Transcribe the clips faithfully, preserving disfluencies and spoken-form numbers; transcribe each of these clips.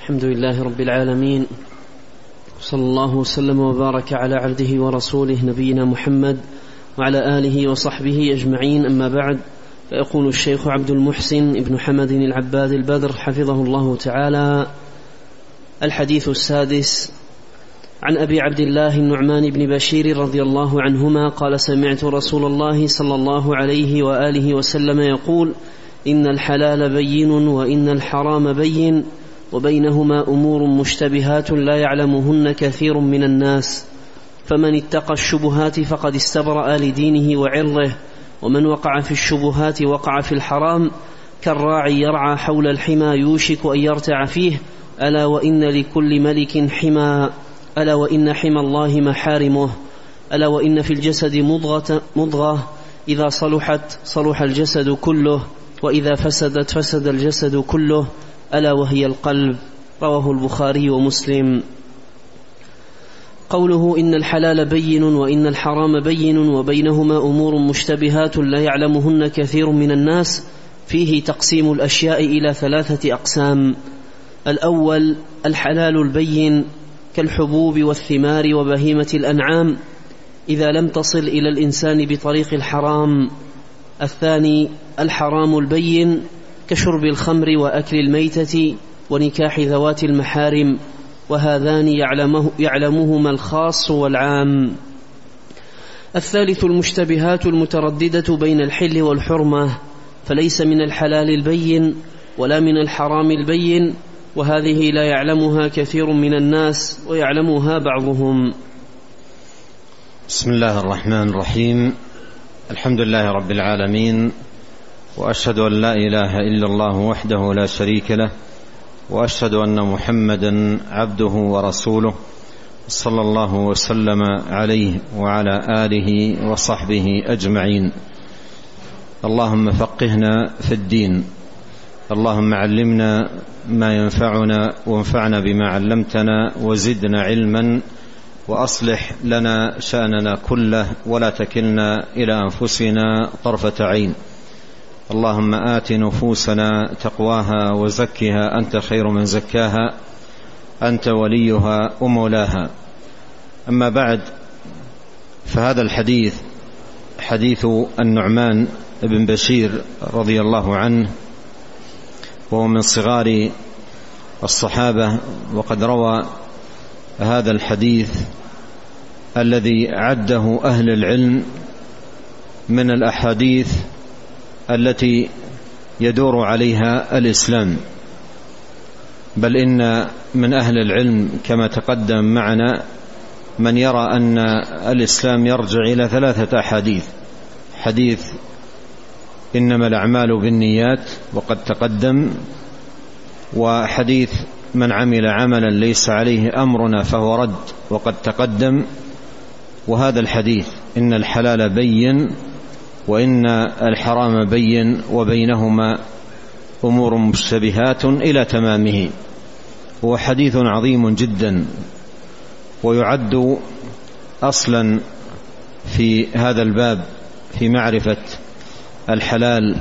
الحمد لله رب العالمين، صلى الله وسلم وبارك على عبده ورسوله نبينا محمد وعلى آله وصحبه أجمعين. أما بعد، فيقول الشيخ عبد المحسن ابن حمد العباد البدر حفظه الله تعالى: الحديث السادس. عن أبي عبد الله النعمان بن بشير رضي الله عنهما قال: سمعت رسول الله صلى الله عليه وآله وسلم يقول: إن الحلال بين وإن الحرام بين وبينهما أمور مشتبهات لا يعلمهن كثير من الناس، فمن اتقى الشبهات فقد استبرأ لدينه وعرضه، ومن وقع في الشبهات وقع في الحرام، كالراعي يرعى حول الحمى يوشك أن يرتع فيه، ألا وإن لكل ملك حمى، ألا وإن حمى الله محارمه، ألا وإن في الجسد مضغة, مضغة إذا صلحت صلح الجسد كله، وإذا فسدت فسد الجسد كله، ألا وهي القلب. رواه البخاري ومسلم. قوله إن الحلال بين وإن الحرام بين وبينهما أمور مشتبهات لا يعلمهن كثير من الناس، فيه تقسيم الأشياء إلى ثلاثة أقسام. الأول الحلال البين كالحبوب والثمار وبهيمة الأنعام إذا لم تصل إلى الإنسان بطريق الحرام. الثاني الحرام البين كشرب الخمر وأكل الميتة ونكاح ذوات المحارم، وهذان يعلمه يعلمهما الخاص والعام. الثالث المشتبهات المترددة بين الحل والحرمة، فليس من الحلال البين ولا من الحرام البين، وهذه لا يعلمها كثير من الناس ويعلمها بعضهم. بسم الله الرحمن الرحيم. الحمد لله رب العالمين، وأشهد أن لا إله إلا الله وحده لا شريك له، وأشهد أن محمدا عبده ورسوله، صلى الله وسلم عليه وعلى آله وصحبه أجمعين. اللهم فقهنا في الدين، اللهم علمنا ما ينفعنا وانفعنا بما علمتنا، وزدنا علما، وأصلح لنا شأننا كله، ولا تكلنا إلى أنفسنا طرفة عين. اللهم آت نفوسنا تقواها وزكها أنت خير من زكاها، أنت وليها ومولاها. أما بعد، فهذا الحديث حديث النعمان بن بشير رضي الله عنه، وهو من صغار الصحابة، وقد روى هذا الحديث الذي عده أهل العلم من الأحاديث التي يدور عليها الإسلام، بل إن من أهل العلم كما تقدم معنا من يرى أن الإسلام يرجع إلى ثلاثة أحاديث: حديث إنما الأعمال بالنيات وقد تقدم، وحديث من عمل عملا ليس عليه أمرنا فهو رد وقد تقدم، وهذا الحديث إن الحلال بين وإن الحرام بين وبينهما أمور مشتبهات إلى تمامه. هو حديث عظيم جدا، ويعد أصلا في هذا الباب في معرفة الحلال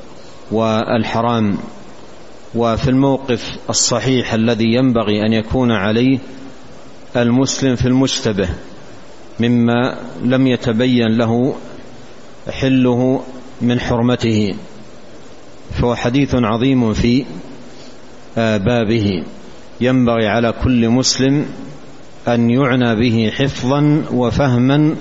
والحرام، وفي الموقف الصحيح الذي ينبغي أن يكون عليه المسلم في المشتبه مما لم يتبين له حله من حرمته. فهو حديث عظيم في بابه، ينبغي على كل مسلم أن يعنى به حفظا وفهما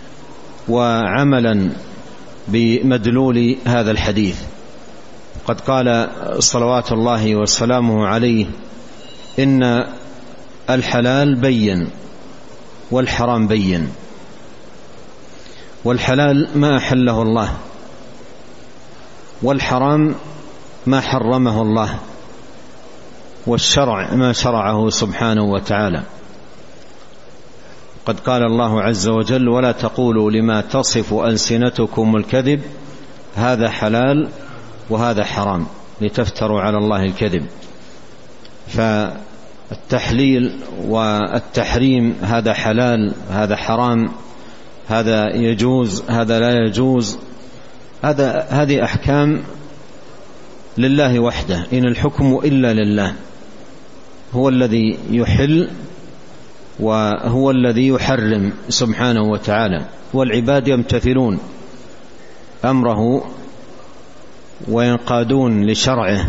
وعملا بمدلول هذا الحديث. قد قال صلوات الله وسلامه عليه: إن الحلال بين والحرام بين. والحلال ما أحله الله، والحرام ما حرمه الله، والشرع ما شرعه سبحانه وتعالى. قد قال الله عز وجل: ولا تقولوا لما تصف ألسنتكم الكذب هذا حلال وهذا حرام لتفتروا على الله الكذب. فالتحليل والتحريم هذا حلال هذا حرام، هذا يجوز هذا لا يجوز، هذا هذه أحكام لله وحده، إن الحكم إلا لله. هو الذي يحل وهو الذي يحرم سبحانه وتعالى، والعباد يمتثلون أمره وينقادون لشرعه.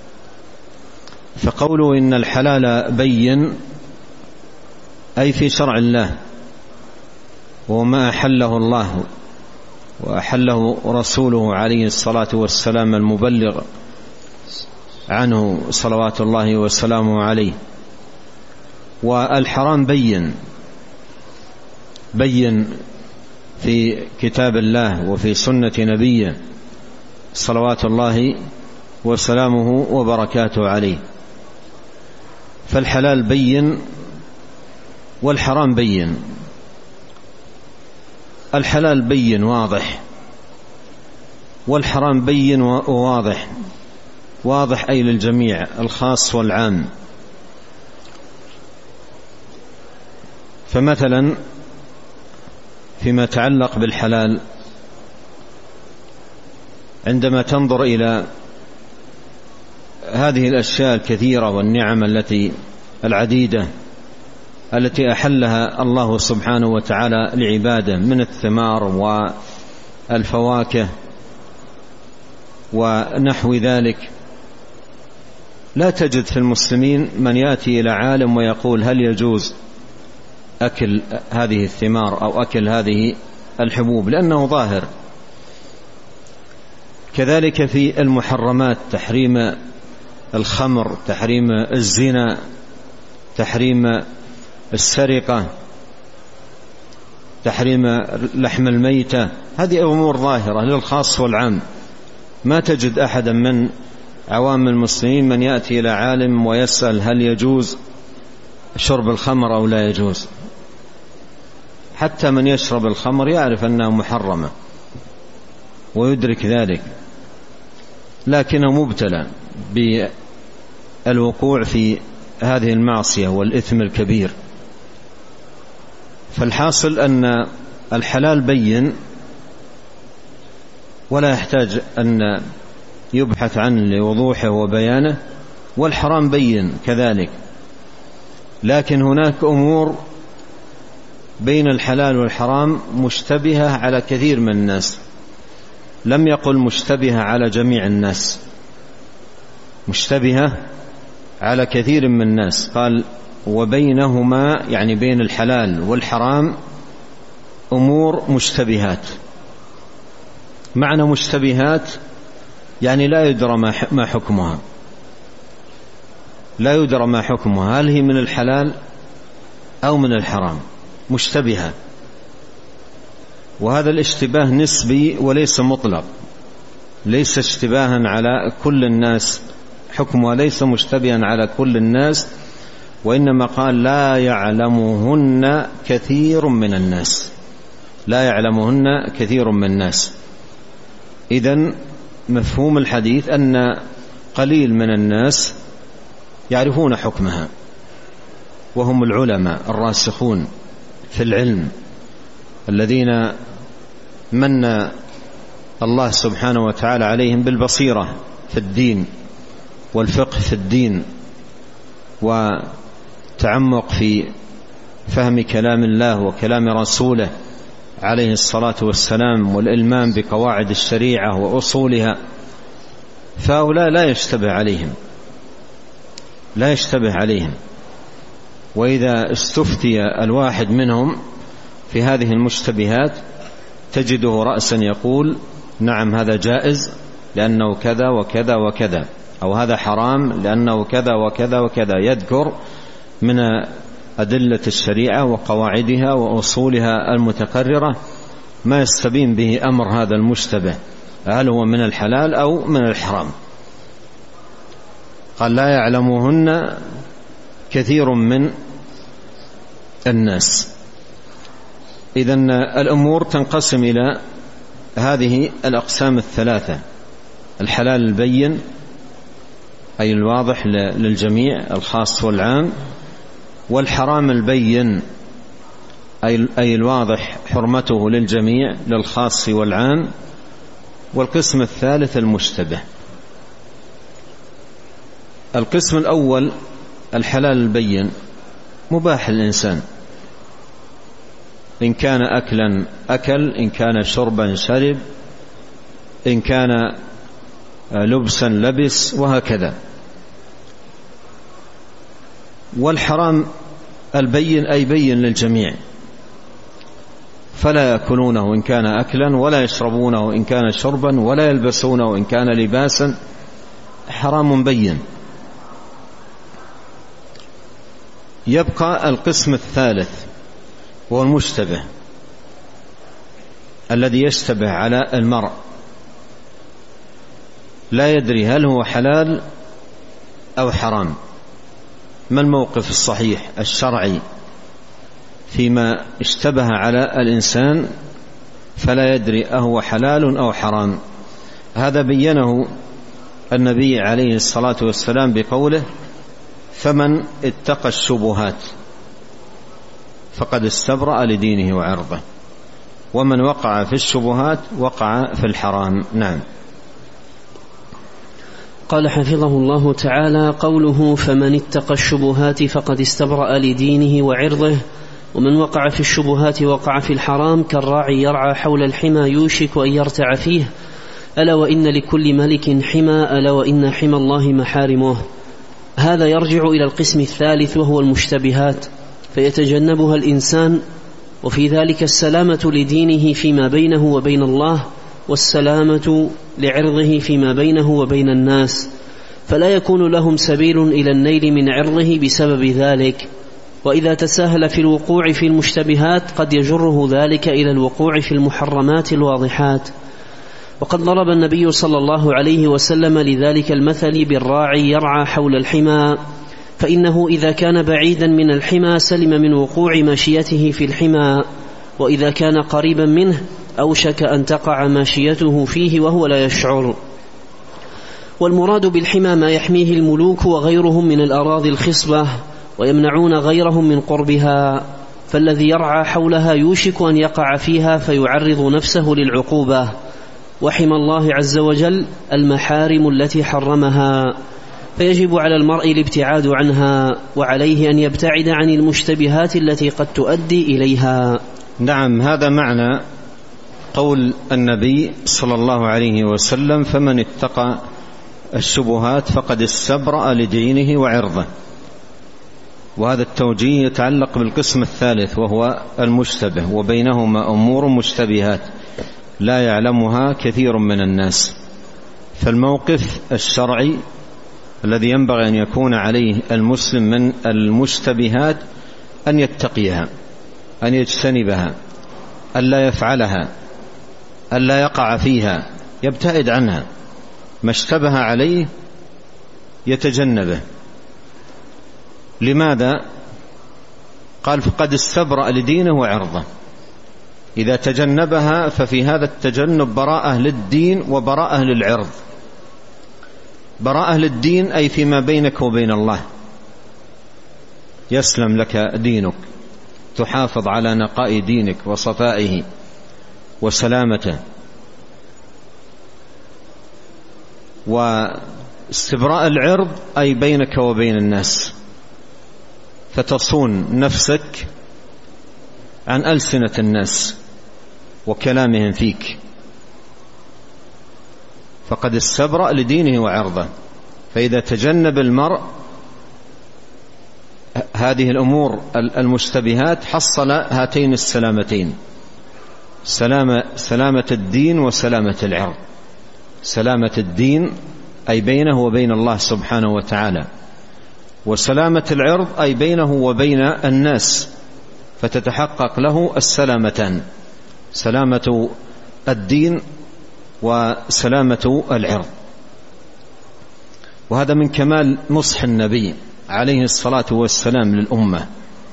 فقوله إن الحلال بين أي في شرع الله، وما أحله الله وأحله رسوله عليه الصلاة والسلام المبلغ عنه صلوات الله وسلامه عليه. والحرام بين بين في كتاب الله وفي سنة نبيه صلوات الله وسلامه وبركاته عليه. فالحلال بين والحرام بين. الحلال بين واضح، والحرام بين وواضح، واضح أي للجميع الخاص والعام. فمثلا فيما يتعلق بالحلال، عندما تنظر إلى هذه الأشياء الكثيرة والنعم التي العديدة التي أحلها الله سبحانه وتعالى لعباده من الثمار والفواكه ونحو ذلك، لا تجد في المسلمين من يأتي إلى عالم ويقول هل يجوز أكل هذه الثمار أو أكل هذه الحبوب، لأنه ظاهر. كذلك في المحرمات، تحريم الخمر، تحريم الزنا، تحريم السرقة، تحريم لحم الميتة، هذه أمور ظاهرة للخاص والعام. ما تجد أحدا من عوام المسلمين من يأتي إلى عالم ويسأل هل يجوز شرب الخمر أو لا يجوز. حتى من يشرب الخمر يعرف أنها محرمة ويدرك ذلك، لكنه مبتلى بالوقوع في هذه المعصية والإثم الكبير. فالحاصل أن الحلال بين ولا يحتاج أن يبحث عنه لوضوحه وبيانه، والحرام بين كذلك. لكن هناك أمور بين الحلال والحرام مشتبهة على كثير من الناس، لم يقل مشتبهة على جميع الناس، مشتبهة على كثير من الناس. قال وبينهما، يعني بين الحلال والحرام أمور مشتبهات. معنى مشتبهات يعني لا يدرى ما حكمها، لا يدرى ما حكمها، هل هي من الحلال أو من الحرام، مشتبهة. وهذا الاشتباه نسبي وليس مطلق، ليس اشتباها على كل الناس، حكمها ليس مشتبها على كل الناس، وإنما قال لا يعلمهن كثير من الناس، لا يعلمهن كثير من الناس. إذن مفهوم الحديث أن قليل من الناس يعرفون حكمها، وهم العلماء الراسخون في العلم الذين من الله سبحانه وتعالى عليهم بالبصيرة في الدين والفقه في الدين وتعمق في فهم كلام الله وكلام رسوله عليه الصلاة والسلام والإلمام بقواعد الشريعة وأصولها. فهؤلاء لا يشتبه عليهم، لا يشتبه عليهم. وإذا استفتي الواحد منهم في هذه المشتبهات تجده رأسا يقول نعم هذا جائز لأنه كذا وكذا وكذا، أو هذا حرام لأنه كذا وكذا وكذا، يذكر من أدلة الشريعة وقواعدها وأصولها المتقررة ما يستبين به أمر هذا المشتبه، هل هو من الحلال أو من الحرام. قال لا يعلمهن كثير من الناس. إذن الأمور تنقسم إلى هذه الأقسام الثلاثة: الحلال البين أي الواضح للجميع الخاص والعام، والحرام البين أي الواضح حرمته للجميع للخاص والعام، والقسم الثالث المشتبه. القسم الأول الحلال البين مباح الإنسان، إن كان أكلا أكل، إن كان شربا شرب، إن كان لبسا لبس، وهكذا. والحرام البين أي بين للجميع، فلا يأكلونه إن كان أكلا، ولا يشربونه إن كان شربا، ولا يلبسونه إن كان لباسا، حرام بين. يبقى القسم الثالث هو المشتبه، الذي يشتبه على المرء، لا يدري هل هو حلال أو حرام. ما الموقف الصحيح الشرعي فيما اشتبه على الإنسان فلا يدري أهو حلال أو حرام؟ هذا بينه النبي عليه الصلاة والسلام بقوله: فمن اتقى الشبهات فقد استبرأ لدينه وعرضه، ومن وقع في الشبهات وقع في الحرام. نعم. قال حفظه الله تعالى: قوله فمن اتقى الشبهات فقد استبرأ لدينه وعرضه، ومن وقع في الشبهات وقع في الحرام، كالراعي يرعى حول الحمى يوشك أن يرتع فيه، ألا وإن لكل ملك حمى، ألا وإن حمى الله محارمه. هذا يرجع إلى القسم الثالث وهو المشتبهات، فيتجنبها الإنسان، وفي ذلك السلامة لدينه فيما بينه وبين الله، والسلامة لعرضه فيما بينه وبين الناس، فلا يكون لهم سبيل إلى النيل من عرضه بسبب ذلك. وإذا تساهل في الوقوع في المشتبهات قد يجره ذلك إلى الوقوع في المحرمات الواضحات. وقد ضرب النبي صلى الله عليه وسلم لذلك المثل بالراعي يرعى حول الحمى، فإنه إذا كان بعيدا من الحمى سلم من وقوع ماشيته في الحمى، وإذا كان قريبا منه أوشك أن تقع ماشيته فيه وهو لا يشعر. والمراد بالحمى ما يحميه الملوك وغيرهم من الأراضي الخصبة، ويمنعون غيرهم من قربها، فالذي يرعى حولها يوشك أن يقع فيها فيعرض نفسه للعقوبة. وحمى الله عز وجل المحارم التي حرمها، فيجب على المرء الابتعاد عنها، وعليه أن يبتعد عن المشتبهات التي قد تؤدي إليها. نعم، هذا معنى قول النبي صلى الله عليه وسلم: فمن اتقى الشبهات فقد استبرأ لدينه وعرضه. وهذا التوجيه يتعلق بالقسم الثالث وهو المشتبه، وبينهما أمور مشتبهات لا يعلمها كثير من الناس. فالموقف الشرعي الذي ينبغي أن يكون عليه المسلم من المشتبهات أن يتقيها، أن يجتنبها، ألا يفعلها، ألا يقع فيها، يبتعد عنها. ما اشتبه عليه يتجنبه. لماذا؟ قال: فقد استبرأ لدينه وعرضه. إذا تجنبها ففي هذا التجنب براءة للدين وبراءة للعرض. براءة للدين أي فيما بينك وبين الله، يسلم لك دينك، تحافظ على نقاء دينك وصفائه وسلامته. واستبراء العرض أي بينك وبين الناس، فتصون نفسك عن ألسنة الناس وكلامهم فيك. فقد استبرأ لدينه وعرضه. فإذا تجنب المرء هذه الأمور المشتبهات حصل هاتين السلامتين: سلامة, سلامة الدين وسلامة العرض. سلامة الدين أي بينه وبين الله سبحانه وتعالى، وسلامة العرض أي بينه وبين الناس، فتتحقق له السلامتان: سلامة الدين وسلامة العرض. وهذا من كمال نصح النبي عليه الصلاة والسلام للأمة.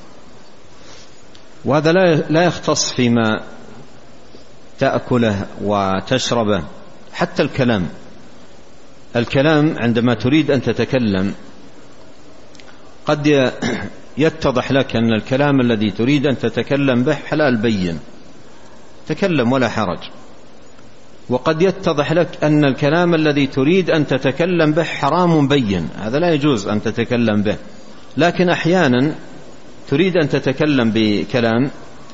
وهذا لا يختص فيما تأكله وتشربه، حتى الكلام. الكلام عندما تريد أن تتكلم قد يتضح لك أن الكلام الذي تريد أن تتكلم به حلال بين، تكلم ولا حرج. وقد يتضح لك أن الكلام الذي تريد أن تتكلم به حرام بين، هذا لا يجوز أن تتكلم به، لكن أحيانا تريد أن تتكلم بكلام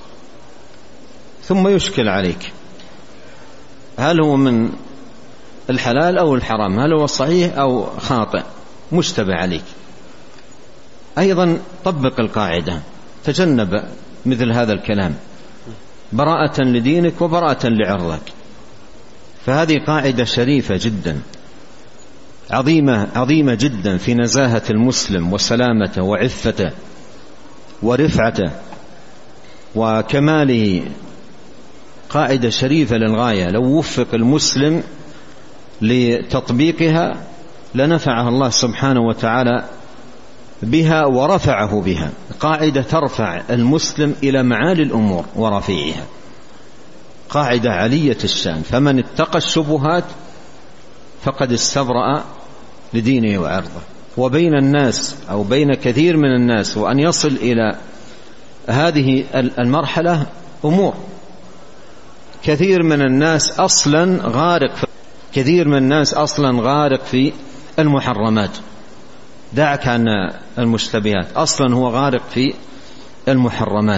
ثم يشكل عليك، هل هو من الحلال أو الحرام، هل هو صحيح أو خاطئ، مشتبه عليك. أيضا طبق القاعدة، تجنب مثل هذا الكلام براءة لدينك وبراءة لعرضك. فهذه قاعدة شريفة جدا، عظيمة عظيمة جدا في نزاهة المسلم وسلامته وعفته ورفعته وكماله. قاعدة شريفة للغاية، لو وفق المسلم لتطبيقها لنفعه الله سبحانه وتعالى بها ورفعه بها. قاعدة ترفع المسلم إلى معالي الأمور ورفيعها، قاعدة علية الشان. فمن اتقى الشبهات فقد استبرأ لدينه وعرضه. وبين الناس أو بين كثير من الناس وأن يصل إلى هذه المرحلة أمور. كثير من الناس أصلا غارق في كثير من الناس أصلا غارق في المحرمات، دعك عن المشتبهات، أصلا هو غارق في المحرمات.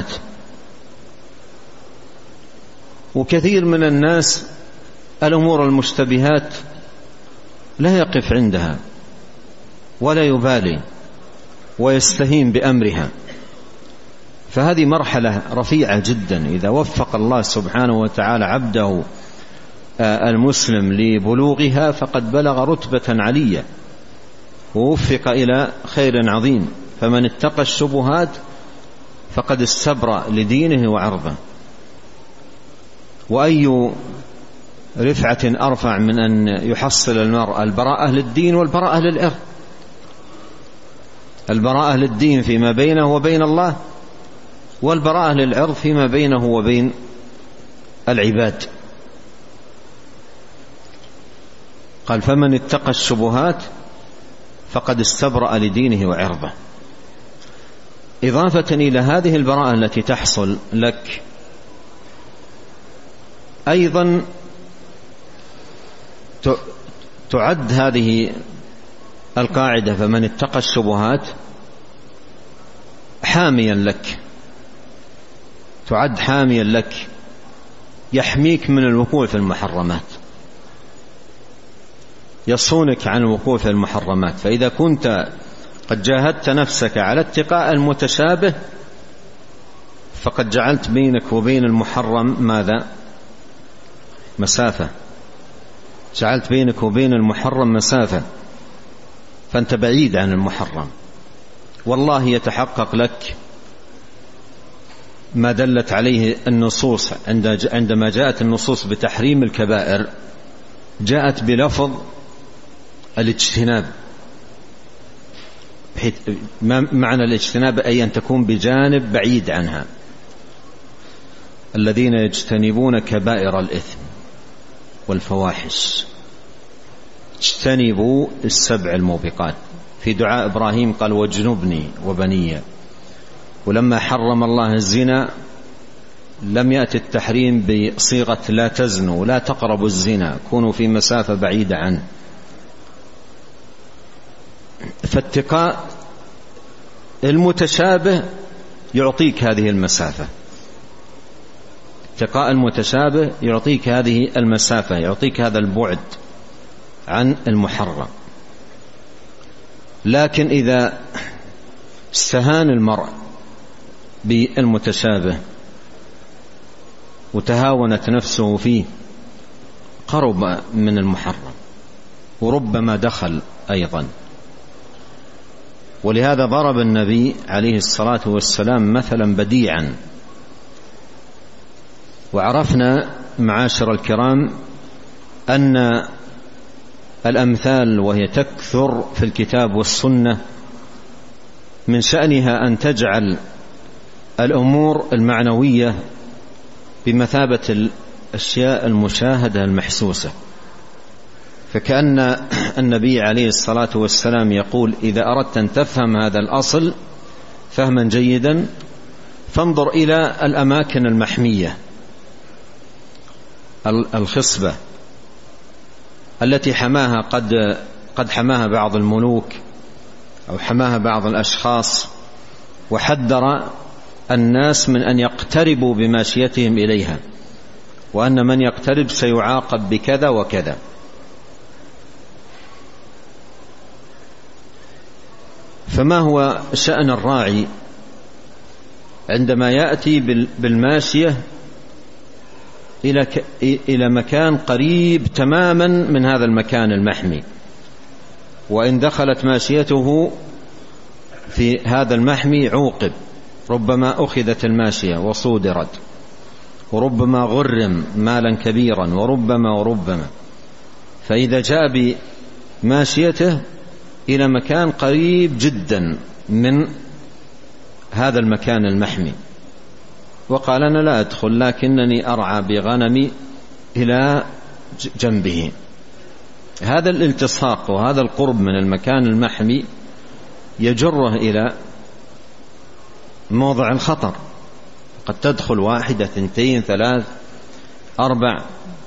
وكثير من الناس الأمور المشتبهات لا يقف عندها ولا يبالي ويستهين بأمرها. فهذه مرحلة رفيعة جدا. إذا وفق الله سبحانه وتعالى عبده المسلم لبلوغها فقد بلغ رتبة علية ووفق إلى خير عظيم. فمن اتقى الشبهات فقد استبرأ لدينه وعرضه. وأي رفعة أرفع من أن يحصل المرء البراءة للدين والبراءة للعرض. البراءة للدين فيما بينه وبين الله، والبراءة للعرض فيما بينه وبين العباد. قال فمن اتقى الشبهات فقد استبرأ لدينه وعرضه. إضافة إلى هذه البراءة التي تحصل لك، أيضا تعد هذه القاعدة فمن اتقى الشبهات حاميا لك، تعد حاميا لك، يحميك من الوقوع في المحرمات، يصونك عن الوقوع في المحرمات. فإذا كنت قد جاهدت نفسك على اتقاء المتشابه فقد جعلت بينك وبين المحرم ماذا؟ مسافة. جعلت بينك وبين المحرم مسافة، فأنت بعيد عن المحرم. والله يتحقق لك ما دلت عليه النصوص. عندما جاءت النصوص بتحريم الكبائر جاءت بلفظ الاجتناب. معنى الاجتناب أي أن تكون بجانب بعيد عنها. الذين يجتنبون كبائر الإثم والفواحش اجتنبوا السبع الموبقات. في دعاء إبراهيم قال واجنبني وبني. ولما حرم الله الزنا لم يأتي التحريم بصيغة لا تزنوا لا تقربوا الزنا، كونوا في مسافة بعيدة عنه. فاتقاء المتشابه يعطيك هذه المسافة. اتقاء المتشابه يعطيك هذه المسافة، يعطيك هذا البعد عن المحرم. لكن إذا استهان المرء بالمتشابه وتهاونت نفسه فيه قرب من المحرم وربما دخل أيضا. ولهذا ضرب النبي عليه الصلاة والسلام مثلا بديعا. وعرفنا معاشر الكرام أن الأمثال وهي تكثر في الكتاب والسنة من شأنها أن تجعل الأمور المعنوية بمثابة الأشياء المشاهدة المحسوسة. فكأن النبي عليه الصلاة والسلام يقول إذا أردت أن تفهم هذا الأصل فهما جيدا فانظر إلى الأماكن المحمية الخصبة التي حماها قد قد حماها بعض الملوك أو حماها بعض الأشخاص، وحذر الناس من أن يقتربوا بماشيتهم إليها، وأن من يقترب سيعاقب بكذا وكذا. فما هو شأن الراعي عندما يأتي بالماشية إلى مكان قريب تماما من هذا المكان المحمي، وإن دخلت ماشيته في هذا المحمي عوقب، ربما أخذت الماشية وصودرت، وربما غرم مالا كبيرا، وربما وربما فإذا جاء بماشيته إلى مكان قريب جدا من هذا المكان المحمي وقال أنا لا أدخل لكنني أرعى بغنمي إلى جنبه، هذا الالتصاق وهذا القرب من المكان المحمي يجره إلى موضع الخطر، قد تدخل واحدة اثنتين ثلاث أربع،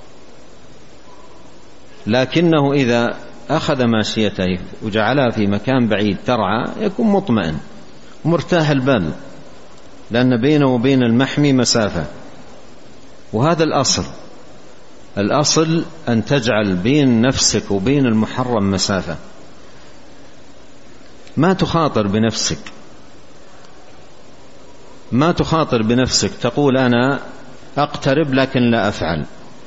لكنه إذا أخذ ماشيته وجعلها في مكان بعيد ترعى يكون مطمئن مرتاح البال، لأن بينه وبين المحمي مسافة. وهذا الأصل، الأصل أن تجعل بين نفسك وبين المحرم مسافة، ما تخاطر بنفسك، ما تخاطر بنفسك تقول أنا أقترب لكن لا أفعل.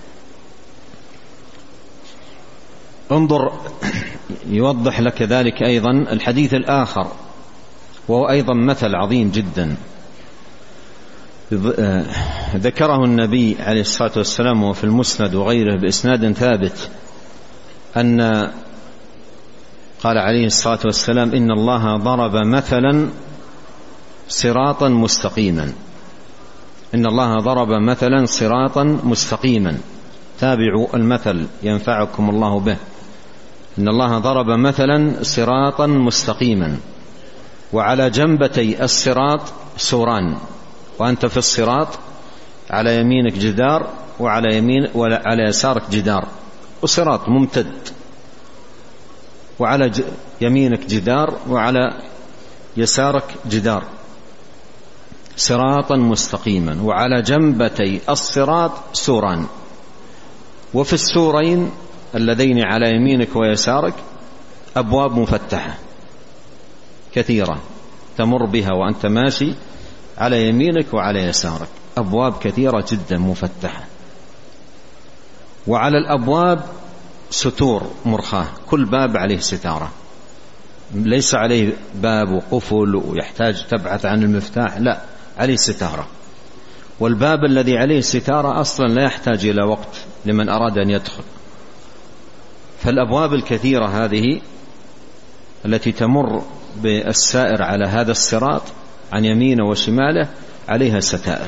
انظر يوضح لك ذلك أيضا الحديث الآخر، وهو أيضا مثل عظيم جدا ذكره النبي عليه الصلاة والسلام وفي المسند وغيره بإسناد ثابت، أن قال عليه الصلاة والسلام إن الله ضرب مثلا صراطا مستقيما، إن الله ضرب مثلا صراطا مستقيما، تابعوا المثل ينفعكم الله به. إن الله ضرب مثلا صراطا مستقيما، وعلى جنبتي الصراط سوران، وأنت في الصراط على يمينك جدار وعلى يمين وعلى يسارك جدار، وصراط ممتد، وعلى يمينك جدار وعلى يسارك جدار، صراطا مستقيما، وعلى جنبتي الصراط سوران، وفي السورين اللذين على يمينك ويسارك أبواب مفتحة كثيرة تمر بها وأنت ماشي على يمينك وعلى يسارك، أبواب كثيرة جدا مفتحة، وعلى الأبواب ستور مرخاة، كل باب عليه ستارة، ليس عليه باب وقفل ويحتاج تبحث عن المفتاح، لا، عليه ستارة. والباب الذي عليه ستارة أصلا لا يحتاج إلى وقت لمن أراد أن يدخل. فالأبواب الكثيرة هذه التي تمر بالسائر على هذا الصراط عن يمينه وشماله عليها ستائر،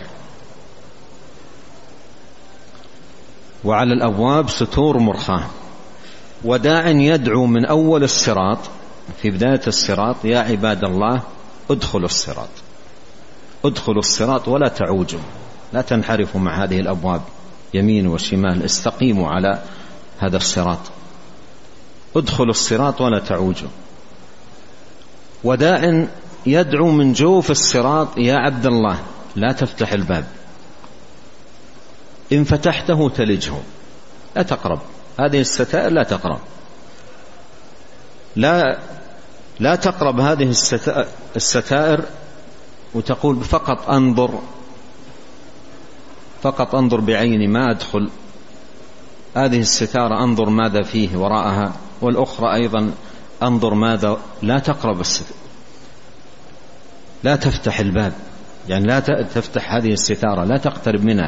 وعلى الأبواب ستور مرخاة، وداع يدعو من أول الصراط في بداية الصراط يا عباد الله ادخلوا الصراط، ادخلوا الصراط ولا تعوجوا، لا تنحرفوا مع هذه الأبواب يمين وشمال، استقيموا على هذا الصراط، ادخلوا الصراط ولا تعوجوا. وداع يدعو من جوف الصراط يا عبد الله لا تفتح الباب، إن فتحته تلجه، لا تقرب هذه الستائر، لا تقرب، لا لا تقرب هذه الستائر وتقول فقط أنظر، فقط أنظر بعيني ما أدخل، هذه الستارة أنظر ماذا فيه وراءها، والأخرى أيضا أنظر ماذا، لا تقرب الستارة، لا تفتح الباب، يعني لا تفتح هذه الستارة، لا تقترب منها،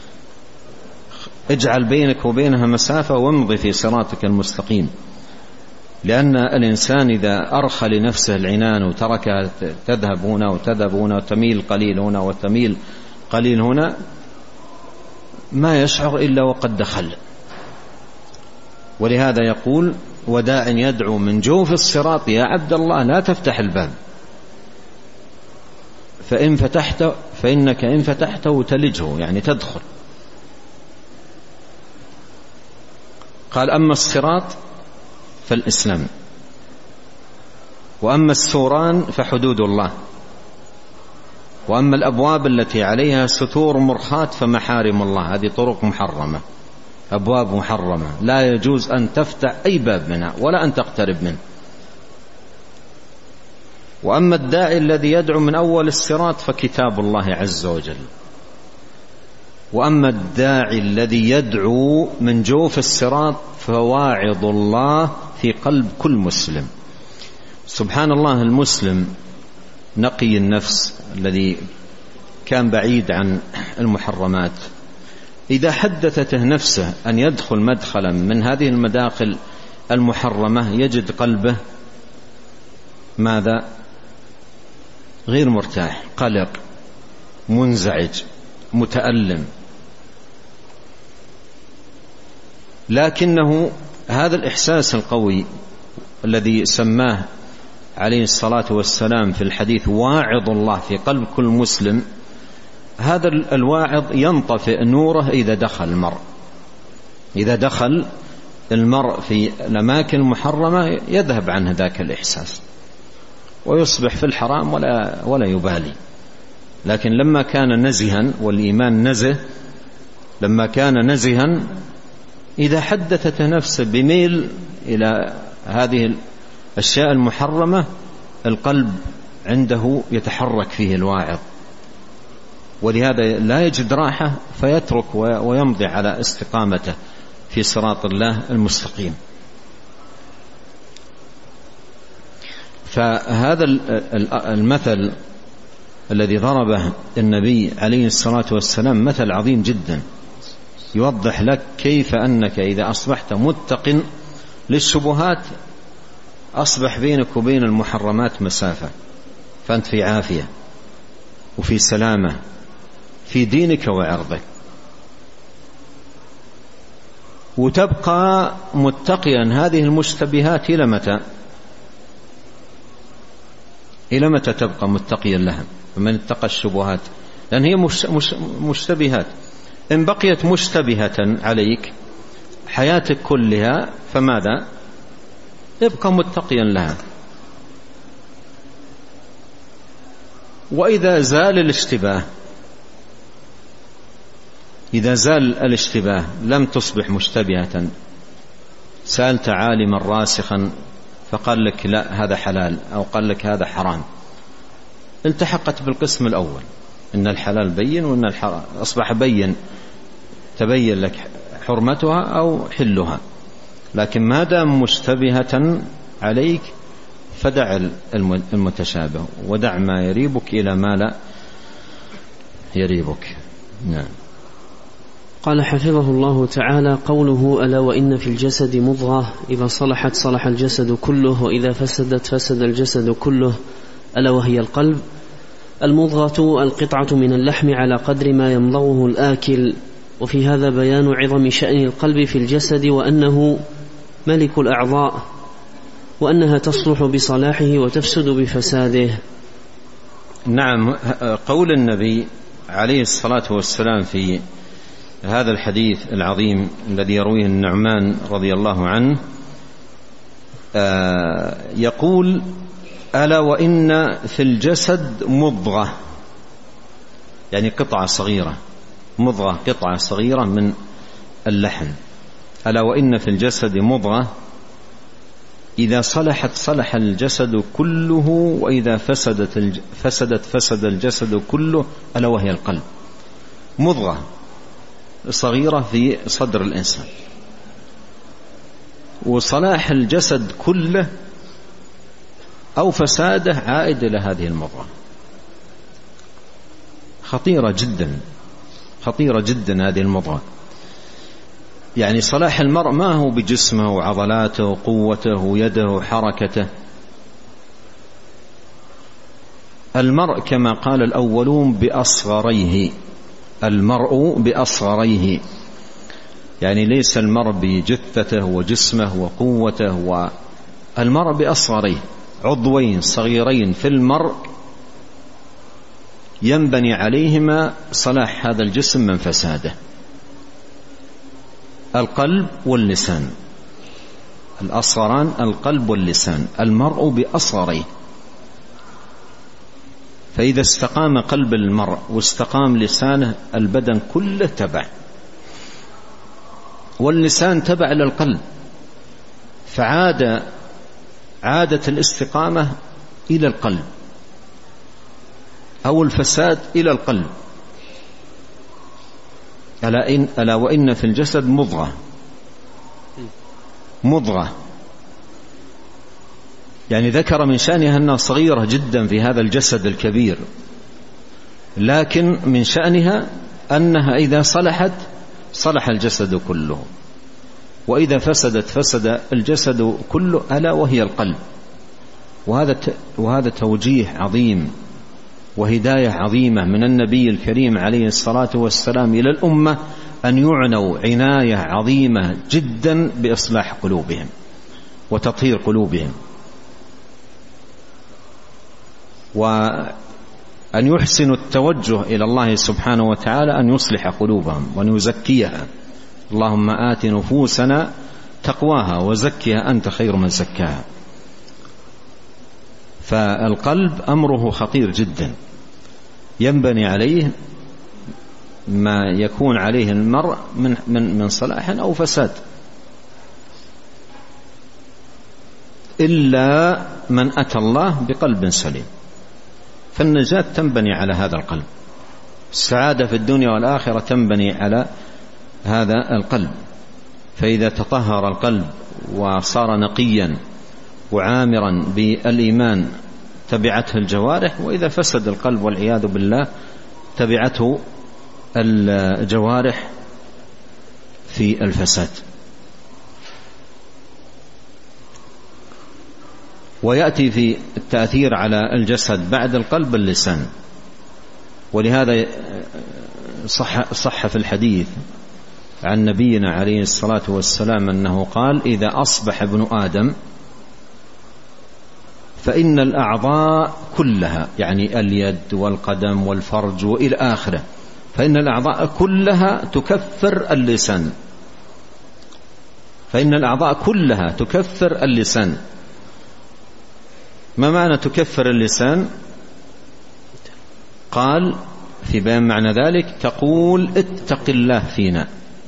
اجعل بينك وبينها مسافة وامضي في صراطك المستقيم. لأن الإنسان إذا أرخى لنفسه العنان وتركها تذهب هنا وتذهب هنا وتميل قليل هنا وتميل قليل هنا ما يشعر إلا وقد دخل. ولهذا يقول وداع يدعو من جوف الصراط يا عبد الله لا تفتح الباب، فإن فتحت فإنك إن فتحته تلجه، يعني تدخل. قال أما الصراط فالإسلام، وأما السوران فحدود الله، وأما الأبواب التي عليها ستور مرخاة فمحارم الله، هذه طرق محرمة، أبواب محرمة لا يجوز أن تفتح أي باب منها ولا أن تقترب منه. وأما الداعي الذي يدعو من أول الصراط فكتاب الله عز وجل، وأما الداعي الذي يدعو من جوف الصراط فواعظ الله في قلب كل مسلم. سبحان الله، المسلم نقي النفس الذي كان بعيد عن المحرمات إذا حدثته نفسه أن يدخل مدخلا من هذه المداخل المحرمة يجد قلبه ماذا؟ غير مرتاح، قلق، منزعج، متألم. لكنه هذا الإحساس القوي الذي سماه عليه الصلاة والسلام في الحديث واعظ الله في قلب كل مسلم، هذا الواعظ ينطفئ نوره إذا دخل المرء إذا دخل المرء في الأماكن المحرمة يذهب عنه ذاك الإحساس ويصبح في الحرام ولا, ولا يبالي. لكن لما كان نزها، والإيمان نزه، لما كان نزها إذا حدثت نفسه بميل إلى هذه الأشياء المحرمة القلب عنده يتحرك فيه الواعظ، ولهذا لا يجد راحة فيترك ويمضي على استقامته في صراط الله المستقيم. فهذا المثل الذي ضربه النبي عليه الصلاة والسلام مثل عظيم جدا، يوضح لك كيف أنك إذا أصبحت متقن للشبهات أصبح بينك وبين المحرمات مسافة، فأنت في عافية وفي سلامة في دينك وعرضك، وتبقى متقيا هذه المشتبهات إلى متى؟ إلى متى تبقى متقيا لها؟ من اتقى الشبهات، لأن هي مش مش مشتبهات، إن بقيت مشتبهة عليك حياتك كلها فماذا؟ ابقى متقيا لها. وإذا زال الاشتباه إذا زال الاشتباه لم تصبح مشتبهة، سألت عالما راسخا فقال لك لا هذا حلال أو قال لك هذا حرام، التحقت بالقسم الأول إن الحلال بين وإن الحرام أصبح بين، تبين لك حرمتها أو حلها. لكن ما دام مشتبهة عليك فدع المتشابه ودع ما يريبك إلى ما لا يريبك. نعم. قال حفظه الله تعالى: قوله ألا وإن في الجسد مضغة إذا صلحت صلح الجسد كله وإذا فسدت فسد الجسد كله، ألا وهي القلب. المضغة القطعة من اللحم على قدر ما يمضغه الآكل، وفي هذا بيان عظم شأن القلب في الجسد وأنه ملك الأعضاء، وأنها تصلح بصلاحه وتفسد بفساده. نعم، قول النبي عليه الصلاة والسلام في هذا الحديث العظيم الذي يرويه النعمان رضي الله عنه يقول: ألا وإن في الجسد مضغة، يعني قطعة صغيرة، مضغة قطعة صغيرة من اللحم. ألا وإن في الجسد مضغة إذا صلحت صلح الجسد كله وإذا فسدت فسدت فسد الجسد كله، ألا وهي القلب. مضغة صغيرة في صدر الإنسان، وصلاح الجسد كله أو فساده عائد إلى هذه المضغة. خطيرة جدا، خطيرة جدا هذه المضغة. يعني صلاح المرء ما هو بجسمه وعضلاته وقوته ويده وحركته، المرء كما قال الأولون بأصغريه، المرء بأصغريه، يعني ليس المرء بجثته وجسمه وقوته، والمرء بأصغريه، عضوين صغيرين في المرء ينبني عليهما صلاح هذا الجسم من فساده: القلب واللسان. الأصغران القلب واللسان، المرء بأصغريه. فإذا استقام قلب المرء واستقام لسانه البدن كله تبع، واللسان تبع للقلب، فعاد عادة الاستقامة إلى القلب أو الفساد إلى القلب. ألا, إن ألا وإن في الجسد مضغة مضغة يعني ذكر من شأنها أنها صغيرة جدا في هذا الجسد الكبير، لكن من شأنها أنها إذا صلحت صلح الجسد كله، وإذا فسدت فسد الجسد كله، ألا وهي القلب. وهذا وهذا توجيه عظيم وهداية عظيمة من النبي الكريم عليه الصلاة والسلام إلى الأمة، أن يعنوا عناية عظيمة جدا بإصلاح قلوبهم وتطهير قلوبهم، وأن يحسنوا التوجه إلى الله سبحانه وتعالى أن يصلح قلوبهم وأن يزكيها. اللهم آت نفوسنا تقواها وزكها أنت خير من زكاها. فالقلب أمره خطير جدا، ينبني عليه ما يكون عليه المرء من من من صلاح أو فساد، إلا من أتى الله بقلب سليم. فالنجاة تنبني على هذا القلب، السعادة في الدنيا والآخرة تنبني على هذا القلب. فإذا تطهر القلب وصار نقيا وعامرا بالإيمان تبعته الجوارح، وإذا فسد القلب والعياذ بالله تبعته الجوارح في الفساد. ويأتي في التأثير على الجسد بعد القلب اللسان، ولهذا صح, صح في الحديث عن نبينا عليه الصلاة والسلام أنه قال: إذا أصبح ابن آدم فإن الأعضاء كلها، يعني اليد والقدم والفرج وإلى آخره، فإن الأعضاء كلها تكفر اللسان، فإن الأعضاء كلها تكفر اللسان. ما معنى تكفر اللسان؟ قال في بيان معنى ذلك: تقول اتق الله فينا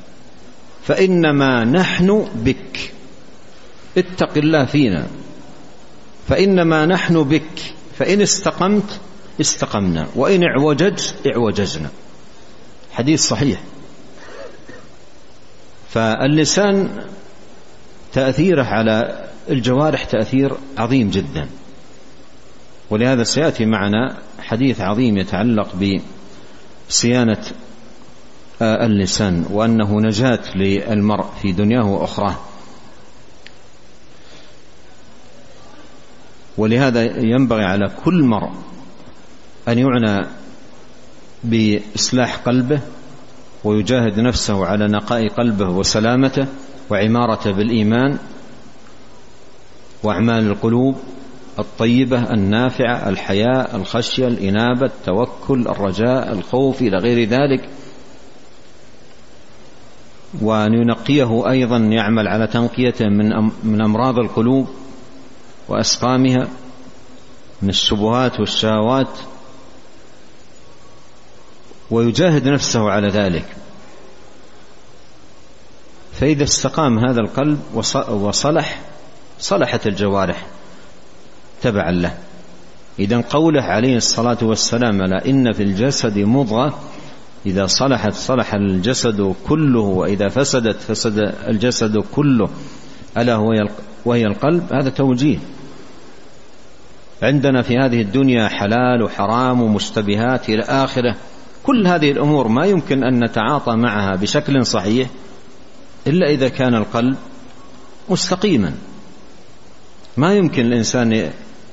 فإنما نحن بك، اتق الله فينا فإنما نحن بك، فإن استقمت استقمنا وإن اعوججت اعوججنا. حديث صحيح. فاللسان تأثيره على الجوارح تأثير عظيم جدا، ولهذا سيأتي معنا حديث عظيم يتعلق بصيانة اللسان، وأنه نجاة للمرء في دنياه وأخراه. ولهذا ينبغي على كل مرء أن يعنى بإصلاح قلبه ويجاهد نفسه على نقاء قلبه وسلامته وعمارته بالإيمان وأعمال القلوب الطيبة النافعة، الحياء، الخشية، الإنابة، التوكل، الرجاء، الخوف، إلى غير ذلك. وأن ينقيه أيضا، يعمل على تنقيته من من أمراض القلوب وأسقامها من الشبهات والشهوات، ويجاهد نفسه على ذلك. فإذا استقام هذا القلب وصلح صلحت الجوارح تبعا له. إذن قوله عليه الصلاة والسلام: لا إن في الجسد مضغة، إذا صلحت صلح الجسد كله، وإذا فسدت فسد الجسد كله، ألا وهي القلب. هذا توجيه. عندنا في هذه الدنيا حلال وحرام ومشتبهات إلى آخره، كل هذه الأمور ما يمكن أن نتعاطى معها بشكل صحيح إلا إذا كان القلب مستقيما. ما يمكن الإنسان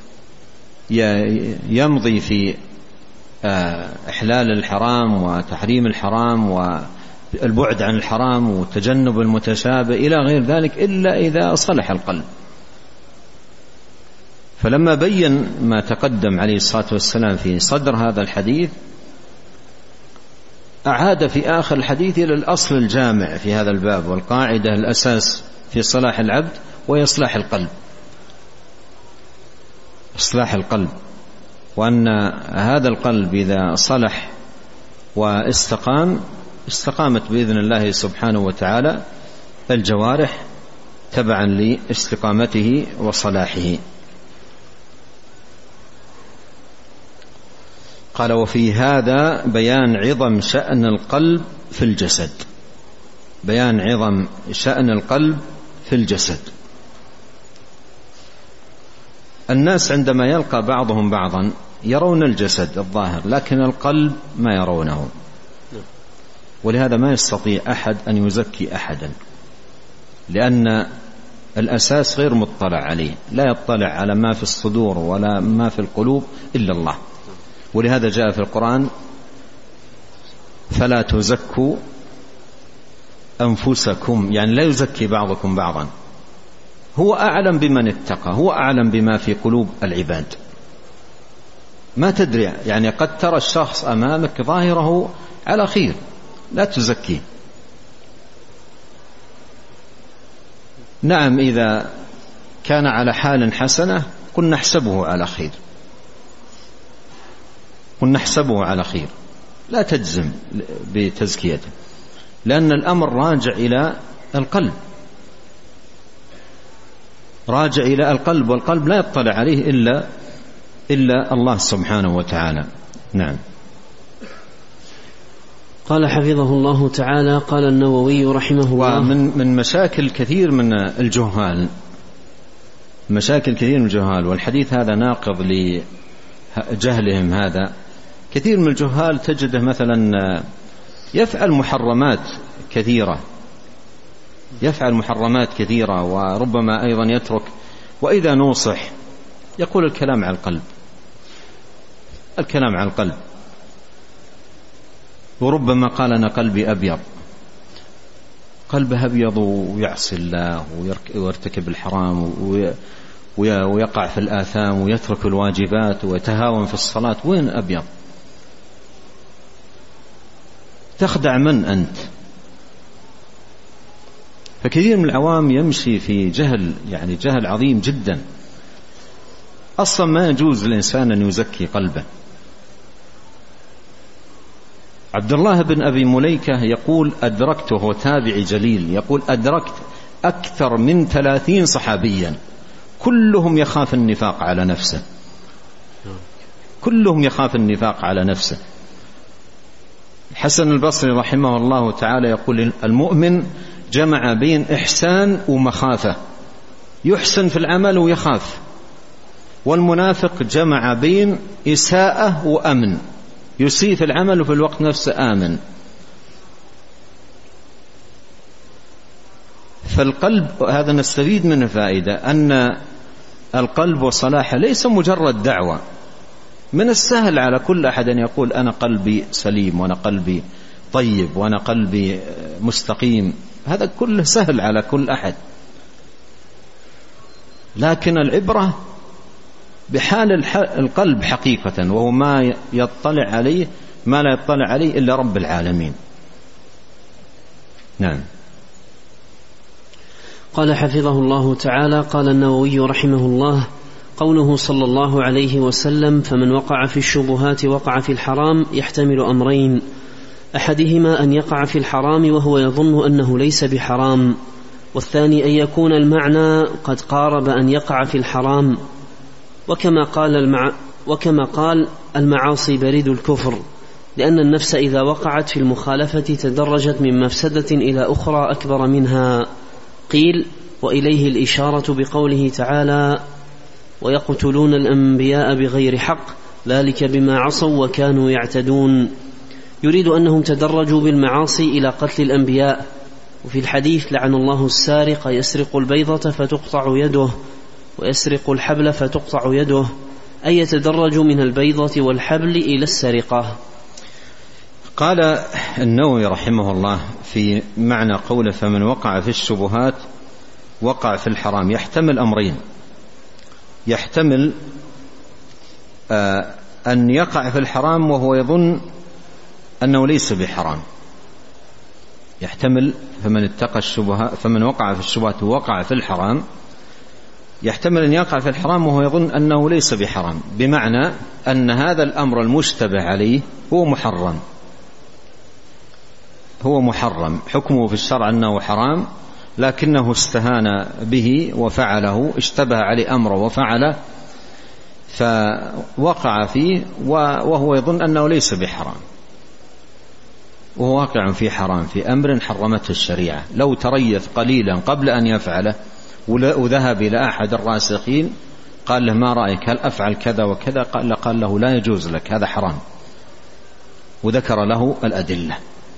يمضي في إحلال الحرام وتحريم الحرام والبعد عن الحرام وتجنب المتشابه إلى غير ذلك إلا إذا صلح القلب. فلما بين ما تقدم عليه الصلاة والسلام في صدر هذا الحديث، أعاد في آخر الحديث إلى الأصل الجامع في هذا الباب والقاعدة الأساس في صلاح العبد، وهي إصلاح القلب، إصلاح القلب، وأن هذا القلب إذا صلح واستقام استقامت بإذن الله سبحانه وتعالى الجوارح تبعا لاستقامته وصلاحه. قال: وفي هذا بيان عظم شأن القلب في الجسد، بيان عظم شأن القلب في الجسد. الناس عندما يلقى بعضهم بعضا يرون الجسد الظاهر، لكن القلب ما يرونه، ولهذا ما يستطيع أحد أن يزكي أحدا، لأن الأساس غير مطلع عليه، لا يطلع على ما في الصدور ولا ما في القلوب إلا الله. ولهذا جاء في القرآن: فلا تزكوا أنفسكم، يعني لا يزكي بعضكم بعضا، هو أعلم بمن اتقى، هو أعلم بما في قلوب العباد. ما تدري، يعني قد ترى الشخص أمامك ظاهره على خير، لا تزكيه. نعم، إذا كان على حال حسنة كن نحسبه على خير، كن نحسبه على خير، لا تجزم بتزكيته، لأن الأمر راجع إلى القلب، راجع إلى القلب، والقلب لا يطلع عليه إلا إلا الله سبحانه وتعالى. نعم. قال حفظه الله تعالى: قال النووي رحمه الله: ومن من مشاكل كثير من الجهال، مشاكل كثير من الجهال، والحديث هذا ناقض لجهلهم هذا. كثير من الجهال تجده مثلا يفعل محرمات كثيرة، يفعل محرمات كثيرة، وربما أيضا يترك، وإذا نوصح يقول الكلام على القلب، الكلام على القلب، وربما قال: أنا قلبي أبيض، قلبه أبيض ويعصي الله ويرتكب الحرام ويقع في الآثام ويترك الواجبات ويتهاون في الصلاة. وين أبيض؟ تخدع من أنت؟ فكثير من العوام يمشي في جهل، يعني جهل عظيم جدا. أصلا ما يجوز للإنسان أن يزكي قلبه. عبد الله بن أبي مليكة يقول: أدركته، هو تابعي جليل، يقول: أدركت أكثر من ثلاثين صحابيا كلهم يخاف النفاق على نفسه، كلهم يخاف النفاق على نفسه. الحسن البصري رحمه الله تعالى يقول: المؤمن جمع بين إحسان ومخافة، يحسن في العمل ويخاف. والمنافق جمع بين إساءة وأمن، يسيء في العمل وفي الوقت نفسه آمن. فالقلب هذا نستفيد منه فائدة، أن القلب وصلاحه ليس مجرد دعوة. من السهل على كل أحد أن يقول: أنا قلبي سليم، وأنا قلبي طيب، وأنا قلبي مستقيم، هذا كله سهل على كل أحد، لكن العبرة بحال القلب حقيقة، وهو ما يطلع عليه ما لا يطلع عليه إلا رب العالمين. نعم. قال حفظه الله تعالى: قال النووي رحمه الله: قوله صلى الله عليه وسلم: فمن وقع في الشبهات وقع في الحرام، يحتمل أمرين: أحدهما أن يقع في الحرام وهو يظن أنه ليس بحرام، والثاني أن يكون المعنى قد قارب أن يقع في الحرام. وكما قال, المع... وكما قال المعاصي بريد الكفر، لأن النفس إذا وقعت في المخالفة تدرجت من مفسدة إلى أخرى أكبر منها. قيل: وإليه الإشارة بقوله تعالى: ويقتلون الأنبياء بغير حق، ذلك بما عصوا وكانوا يعتدون. يريد أنهم تدرجوا بالمعاصي إلى قتل الأنبياء. وفي الحديث: لعن الله السارق يسرق البيضة فتقطع يده، ويسرق الحبل فتقطع يده، أي يتدرج من البيضة والحبل إلى السرقة. قال النووي رحمه الله في معنى قوله: فمن وقع في الشبهات وقع في الحرام، يحتمل أمرين: يحتمل آه أن يقع في الحرام وهو يظن أنه ليس بحرام، يحتمل فمن اتقى الشبهات فمن وقع في الشبهات ووقع في الحرام، يحتمل أن يقع في الحرام وهو يظن أنه ليس بحرام، بمعنى أن هذا الأمر المشتبه عليه هو محرم، هو محرم حكمه في الشرع أنه حرام، لكنه استهان به وفعله، اشتبه عليه أمره وفعله فوقع فيه وهو يظن أنه ليس بحرام، وهو واقع في حرام في أمر حرمته الشريعة. لو تريث قليلا قبل أن يفعله وذهب إلى أحد الراسخين قال له ما رأيك هل أفعل كذا وكذا، قال, قال له لا يجوز لك هذا حرام، وذكر له الأدلة.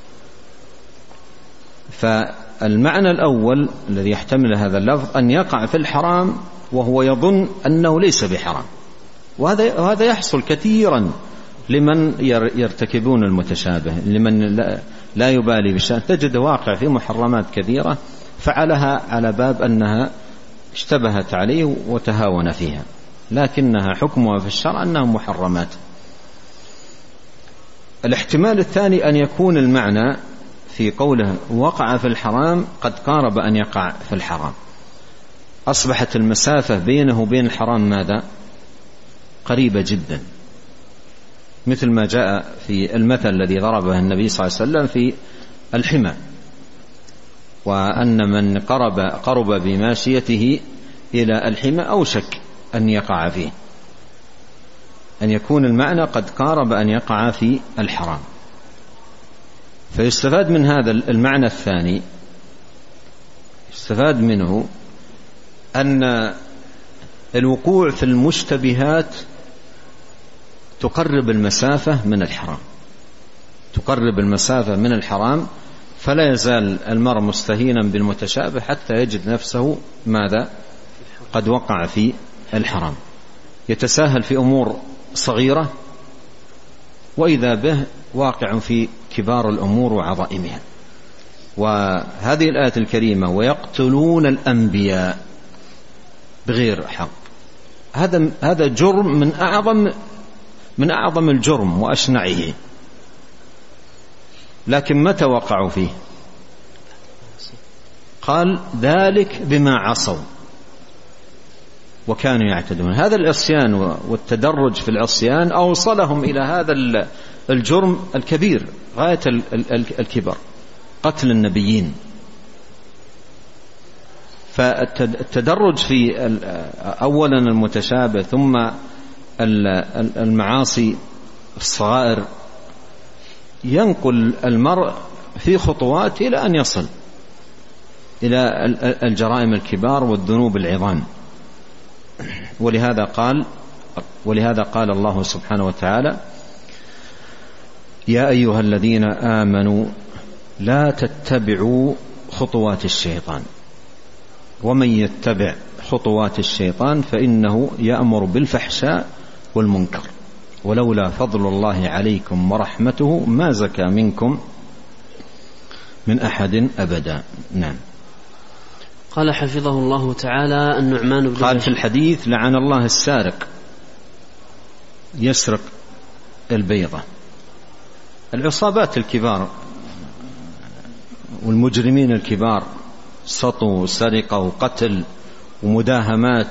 فالمعنى الأول الذي يحتمل هذا اللفظ أن يقع في الحرام وهو يظن أنه ليس بحرام، وهذا وهذا يحصل كثيرا لمن يرتكبون المتشابه، لمن لا يبالي بشأن، تجد واقع في محرمات كثيرة فعلها على باب أنها اشتبهت عليه وتهاون فيها، لكنها حكمها في الشرع أنها محرمات. الاحتمال الثاني أن يكون المعنى في قوله وقع في الحرام قد قارب أن يقع في الحرام، أصبحت المسافة بينه وبين الحرام ماذا؟ قريبة جدا، مثل ما جاء في المثل الذي ضربه النبي صلى الله عليه وسلم في الحمى، وأن من قرب, قرب بماشيته إلى الحمى أوشك أن يقع فيه، أن يكون المعنى قد قارب أن يقع في الحرام. فيستفاد من هذا المعنى الثاني، يستفاد منه أن الوقوع في المشتبهات تقرب المسافة من الحرام، تقرب المسافة من الحرام، فلا يزال المرء مستهينا بالمتشابه حتى يجد نفسه ماذا؟ قد وقع في الحرام، يتساهل في أمور صغيرة وإذا به واقع في كبار الأمور وعظائمها. وهذه الآية الكريمة ويقتلون الأنبياء بغير حق، هذا هذا جرم من أعظم من أعظم الجرم وأشنعه، لكن متى وقعوا فيه؟ قال ذلك بما عصوا وكانوا يعتدون. هذا العصيان والتدرج في العصيان أوصلهم إلى هذا الجرم الكبير غاية الكبر، قتل النبيين. فالتدرج في أولا المتشابه ثم المعاصي الصغائر ينقل المرء في خطوات إلى أن يصل إلى الجرائم الكبار والذنوب العظام. ولهذا قال ولهذا قال الله سبحانه وتعالى يا أيها الذين آمنوا لا تتبعوا خطوات الشيطان ومن يتبع خطوات الشيطان فإنه يأمر بالفحشاء والمنكر ولولا فضل الله عليكم ورحمته ما زكى منكم من أحد أبدا. نعم. قال حفظه الله تعالى النعمان بن قال في الحديث لعن الله السارق يسرق البيضة. العصابات الكبار والمجرمين الكبار سطو وسرقة وقتل ومداهمات،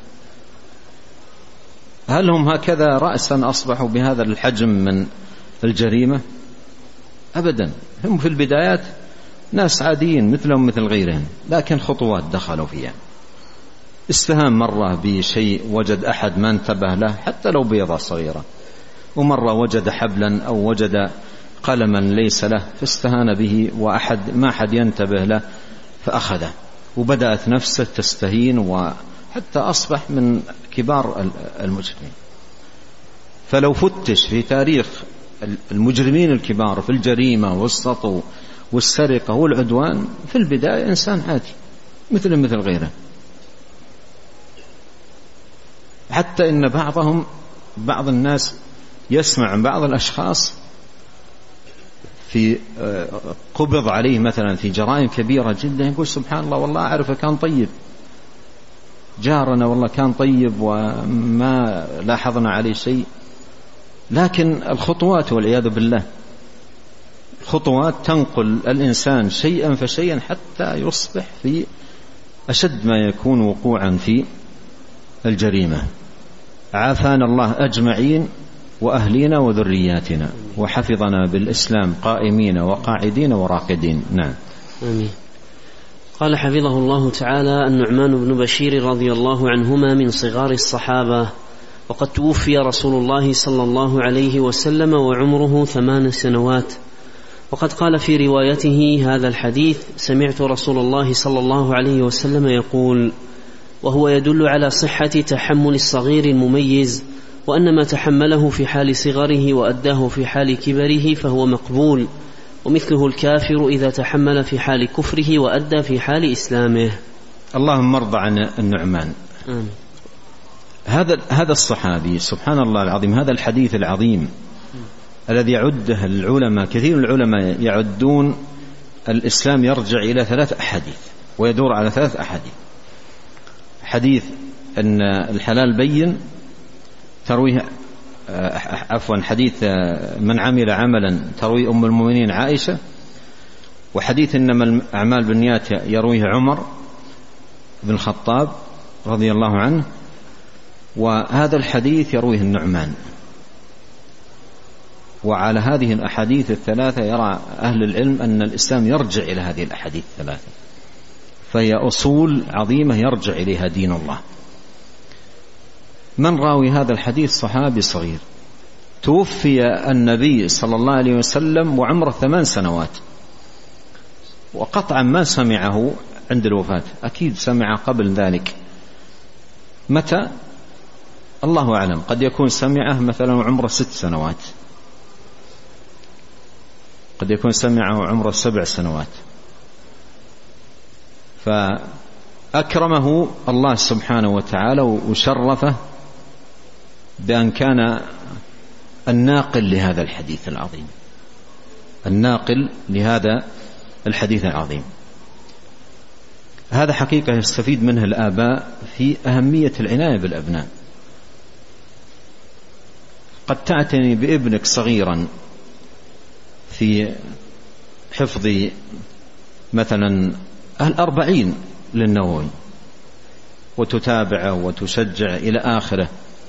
هل هم هكذا رأسا أصبحوا بهذا الحجم من الجريمة؟ أبدا، هم في البدايات ناس عاديين مثلهم مثل غيرهم، لكن خطوات دخلوا فيها. استهام مرة بشيء وجد أحد ما انتبه له حتى لو بيضة صغيرة، ومرة وجد حبلا أو وجد قلما ليس له فاستهان به وأحد ما أحد ينتبه له فأخذه، وبدأت نفسه تستهين وحتى أصبح من كبار المجرمين. فلو فتش في تاريخ المجرمين الكبار في الجريمة والسطو والسرقة والعدوان، في البداية إنسان عادي مثل مثل غيره، حتى إن بعضهم بعض الناس يسمع عن بعض الأشخاص في قبض عليه مثلا في جرائم كبيرة جدا يقول سبحان الله والله أعرفه كان طيب، جارنا والله كان طيب وما لاحظنا عليه شيء. لكن الخطوات والعياذ بالله خطوات تنقل الإنسان شيئا فشيئا حتى يصبح في أشد ما يكون وقوعا في الجريمة. عافانا الله أجمعين وأهلينا وذرياتنا وحفظنا بالإسلام قائمين وقاعدين وراقدين. نعم. آمين. قال حفظه الله تعالى: النعمان بن بشير رضي الله عنهما من صغار الصحابة، وقد توفي رسول الله صلى الله عليه وسلم وعمره ثمان سنوات. وقد قال في روايته هذا الحديث: سمعت رسول الله صلى الله عليه وسلم يقول، وهو يدل على صحة تحمل الصغير المميز، وأن ما تحمله في حال صغره وأداه في حال كبره فهو مقبول، ومثله الكافر إذا تحمل في حال كفره وأدى في حال إسلامه. اللهم ارض عن النعمان. آمين. هذا هذا الصحابي سبحان الله العظيم، هذا الحديث العظيم الذي يعده العلماء، كثير من العلماء يعدون الإسلام يرجع إلى ثلاث أحاديث ويدور على ثلاث أحاديث. حديث أن الحلال بين ترويه عفوا حديث من عمل عملا تروي أم المؤمنين عائشة، وحديث إنما الأعمال بالنيات يرويه عمر بن الخطاب رضي الله عنه، وهذا الحديث يرويه النعمان. وعلى هذه الأحاديث الثلاثة يرى أهل العلم أن الإسلام يرجع إلى هذه الأحاديث الثلاثة، فهي أصول عظيمة يرجع إليها دين الله. من راوي هذا الحديث صحابي صغير، توفي النبي صلى الله عليه وسلم وعمره ثمان سنوات، وقطعا ما سمعه عند الوفاة، أكيد سمع قبل ذلك. متى؟ الله أعلم، قد يكون سمعه مثلا وعمره ست سنوات، قد يكون سمعه وعمره سبع سنوات. فأكرمه الله سبحانه وتعالى وشرفه بأن كان الناقل لهذا الحديث العظيم، الناقل لهذا الحديث العظيم. هذا حقيقة يستفيد منه الآباء في أهمية العناية بالأبناء. قد تعتني بابنك صغيرا في حفظ مثلا الأربعين للنووي وتتابعه وتشجع إلى آخره،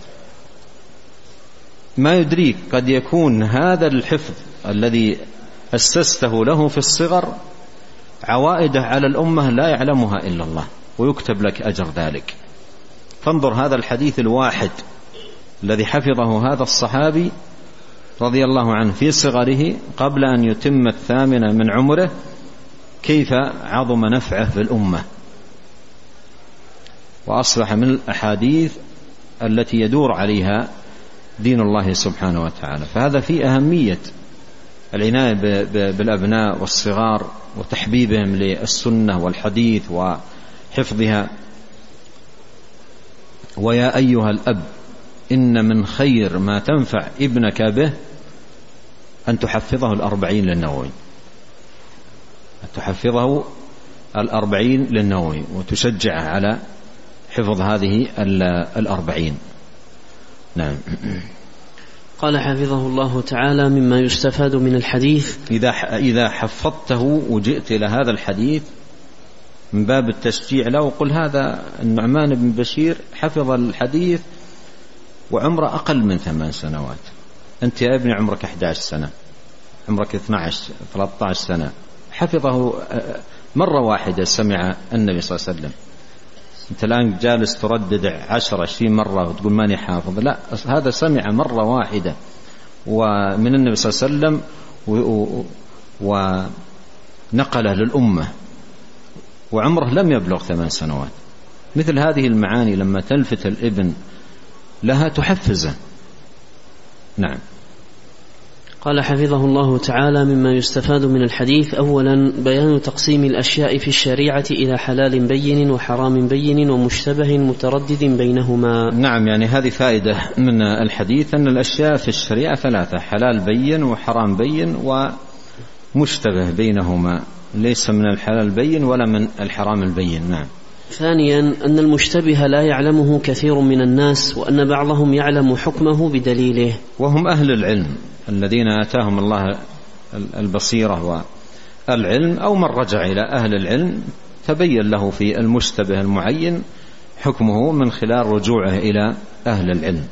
ما يدريك قد يكون هذا الحفظ الذي أسسته له في الصغر عوائده على الأمة لا يعلمها إلا الله، ويكتب لك أجر ذلك. فانظر هذا الحديث الواحد الذي حفظه هذا الصحابي رضي الله عنه في صغره قبل أن يتم الثامنة من عمره، كيف عظم نفعه في الأمة، وأصبح من الأحاديث التي يدور عليها دين الله سبحانه وتعالى. فهذا في أهمية العناية بالأبناء والصغار وتحبيبهم للسنة والحديث وحفظها. ويا أيها الأب إن من خير ما تنفع ابنك به أن تحفظه الأربعين للنووي، أن تحفظه الأربعين للنووي وتشجعه على حفظ هذه الأربعين. نعم. قال حفظه الله تعالى: مما يستفاد من الحديث إذا إذا حفظته وجئت إلى هذا الحديث من باب التشجيع له، وقل هذا النعمان بن بشير حفظ الحديث وعمره أقل من ثمان سنوات. أنت يا ابني عمرك أحد عشر سنة، عمرك اثني عشر ثلاثة عشر سنة، حفظه مرة واحدة سمع النبي صلى الله عليه وسلم. أنت الآن جالس تردد عشر عشرين مرة وتقول ماني حافظ، لا، هذا سمع مرة واحدة ومن النبي صلى الله عليه وسلم ونقله للأمة وعمره لم يبلغ ثمان سنوات. مثل هذه المعاني لما تلفت الابن لها تحفزه. نعم. قال حفظه الله تعالى: مما يستفاد من الحديث: أولا بيان تقسيم الأشياء في الشريعة إلى حلال بين وحرام بين ومشتبه متردد بينهما. نعم، يعني هذه فائدة من الحديث أن الأشياء في الشريعة ثلاثة: حلال بين وحرام بين ومشتبه بينهما، ليس من الحلال بين ولا من الحرام البين. نعم. ثانيا أن المشتبه لا يعلمه كثير من الناس، وأن بعضهم يعلم حكمه بدليله، وهم أهل العلم الذين آتاهم الله البصيرة والعلم، أو من رجع إلى أهل العلم تبين له في المشتبه المعين حكمه من خلال رجوعه إلى أهل العلم.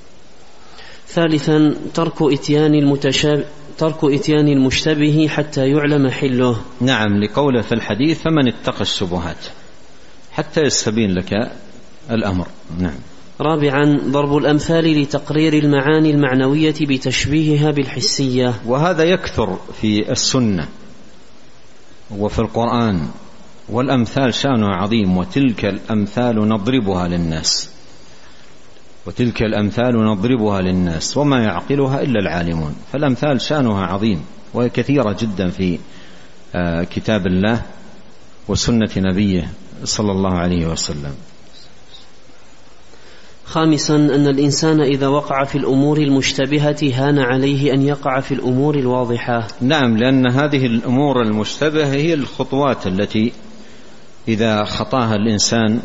ثالثا ترك إتيان المتشابه ترك إتيان المشتبه حتى يعلم حله. نعم، لقوله في الحديث فمن اتقى الشبهات حتى يستبين لك الأمر. نعم. رابعا ضرب الأمثال لتقرير المعاني المعنوية بتشبيهها بالحسية، وهذا يكثر في السنة وفي القرآن، والأمثال شأنها عظيم. وتلك الأمثال نضربها للناس وتلك الأمثال نضربها للناس وما يعقلها إلا العالمون. فالأمثال شأنها عظيم وهي كثيرة جدا في كتاب الله وسنة نبيه صلى الله عليه وسلم. خامسا أن الإنسان إذا وقع في الأمور المشتبهة هان عليه أن يقع في الأمور الواضحة. نعم، لأن هذه الأمور المشتبهة هي الخطوات التي إذا خطاها الإنسان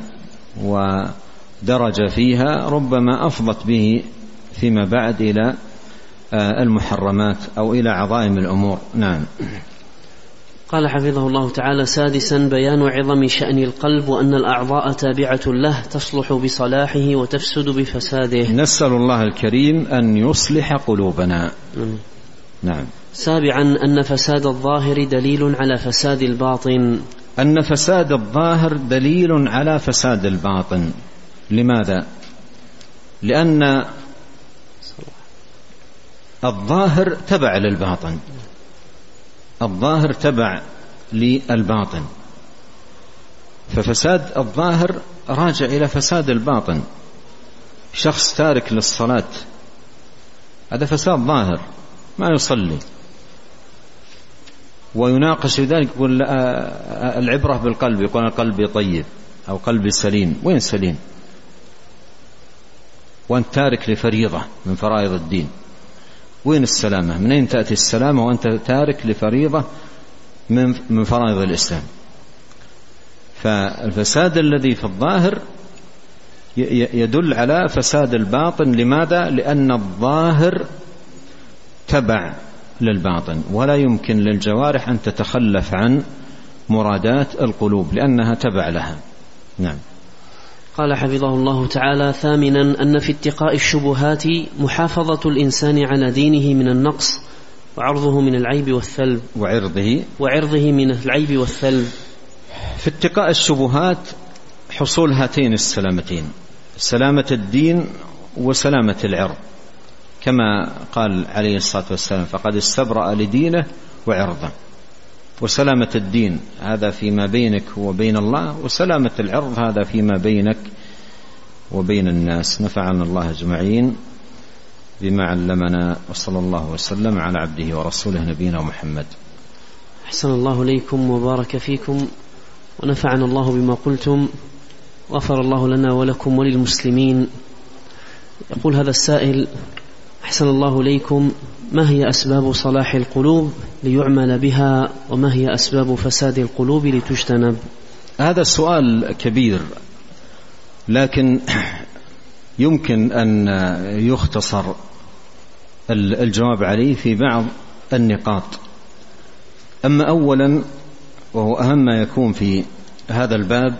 ودرج فيها ربما أفضت به فيما بعد إلى المحرمات أو إلى عظائم الأمور. نعم. قال حفظه الله تعالى: سادسا بيان عظم شأن القلب وأن الأعضاء تابعة له تصلح بصلاحه وتفسد بفساده. نسأل الله الكريم أن يصلح قلوبنا. نعم. سابعا أن فساد الظاهر دليل على فساد الباطن. أن فساد الظاهر دليل على فساد الباطن. لماذا؟ لأن الظاهر تبع للباطن، الظاهر تبع للباطن، ففساد الظاهر راجع إلى فساد الباطن. شخص تارك للصلاة هذا فساد ظاهر، ما يصلي، ويناقش ذلك يقول العبرة بالقلب، يقول قلبي طيب أو قلبي سليم. وين سليم وأنت تارك لفريضة من فرائض الدين؟ وين السلامة؟ من أين تأتي السلامة وأنت تارك لفريضة من من فرائض الإسلام؟ فالفساد الذي في الظاهر يدل على فساد الباطن. لماذا؟ لأن الظاهر تبع للباطن، ولا يمكن للجوارح أن تتخلف عن مرادات القلوب لأنها تبع لها. نعم. قال حفظه الله تعالى: ثامنا أن في اتقاء الشبهات محافظة الإنسان على دينه من النقص وعرضه من العيب والثلب وعرضه وعرضه من العيب والثلب. في اتقاء الشبهات حصول هاتين السلامتين: سلامة الدين وسلامة العرض، كما قال عليه الصلاة والسلام: فقد استبرأ لدينه وعرضه. وسلامة الدين هذا فيما بينك وبين الله، وسلامة العرض هذا فيما بينك وبين الناس. نفعنا الله أجمعين بما علمنا، وصلى الله وسلم على عبده ورسوله نبينا محمد. أحسن الله إليكم وبارك فيكم ونفعنا الله بما قلتم، غفر الله لنا ولكم وللمسلمين. يقول هذا السائل: أحسن الله إليكم، ما هي أسباب صلاح القلوب ليعمل بها، وما هي أسباب فساد القلوب لتجتنب؟ هذا السؤال كبير، لكن يمكن أن يختصر الجواب عليه في بعض النقاط. أما أولا، وهو أهم ما يكون في هذا الباب،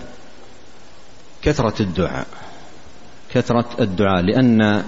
كثرة الدعاء كثرة الدعاء لأن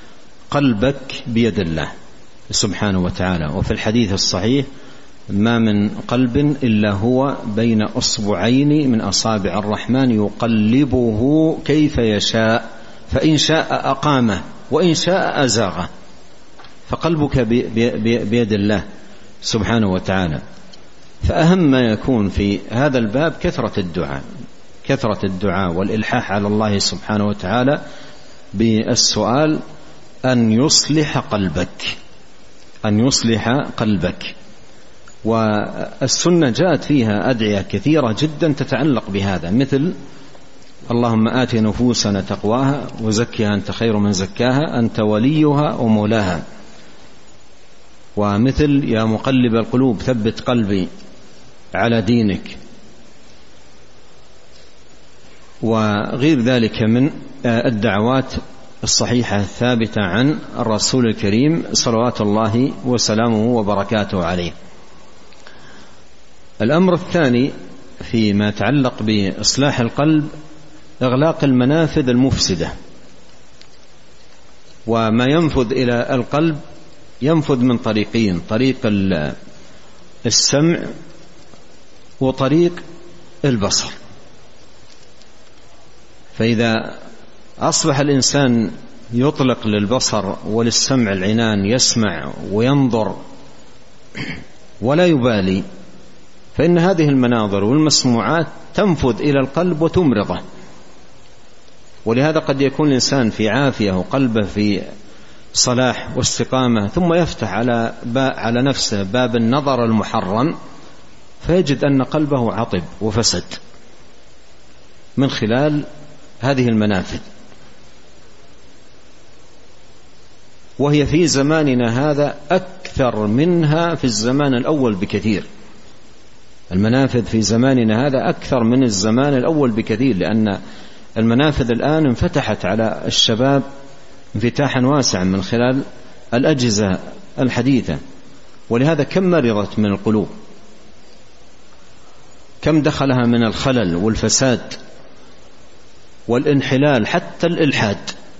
قلبك بيد الله سبحانه وتعالى. وفي الحديث الصحيح: ما من قلب إلا هو بين أصبعين من أصابع الرحمن يقلبه كيف يشاء، فإن شاء أقامه وإن شاء أزاغه. فقلبك بيد الله سبحانه وتعالى. فأهم ما يكون في هذا الباب كثرة الدعاء كثرة الدعاء والإلحاح على الله سبحانه وتعالى بالسؤال أن يصلح قلبك أن يصلح قلبك. والسنة جاءت فيها أدعية كثيرة جدا تتعلق بهذا، مثل: اللهم آت نفوسنا تقواها وزكها أنت خير من زكاها أنت وليها ومولاها. ومثل: يا مقلب القلوب ثبت قلبي على دينك. وغير ذلك من الدعوات الصحيحة الثابتة عن الرسول الكريم صلوات الله وسلامه وبركاته عليه. الأمر الثاني فيما يتعلق بإصلاح القلب إغلاق المنافذ المفسدة. وما ينفذ إلى القلب ينفذ من طريقين: طريق السمع وطريق البصر. فإذا أصبح الإنسان يطلق للبصر وللسمع العنان، يسمع وينظر ولا يبالي، فإن هذه المناظر والمسموعات تنفذ إلى القلب وتمرضه. ولهذا قد يكون الإنسان في عافية وقلبه في صلاح واستقامة، ثم يفتح على على نفسه باب النظر المحرم، فيجد أن قلبه عطب وفسد من خلال هذه المنافذ. وهي في زماننا هذا أكثر منها في الزمان الأول بكثير. المنافذ في زماننا هذا أكثر من الزمان الأول بكثير، لأن المنافذ الآن انفتحت على الشباب انفتاحا واسعا من خلال الأجهزة الحديثة. ولهذا كم مرضت من القلوب، كم دخلها من الخلل والفساد والانحلال، حتى الإلحاد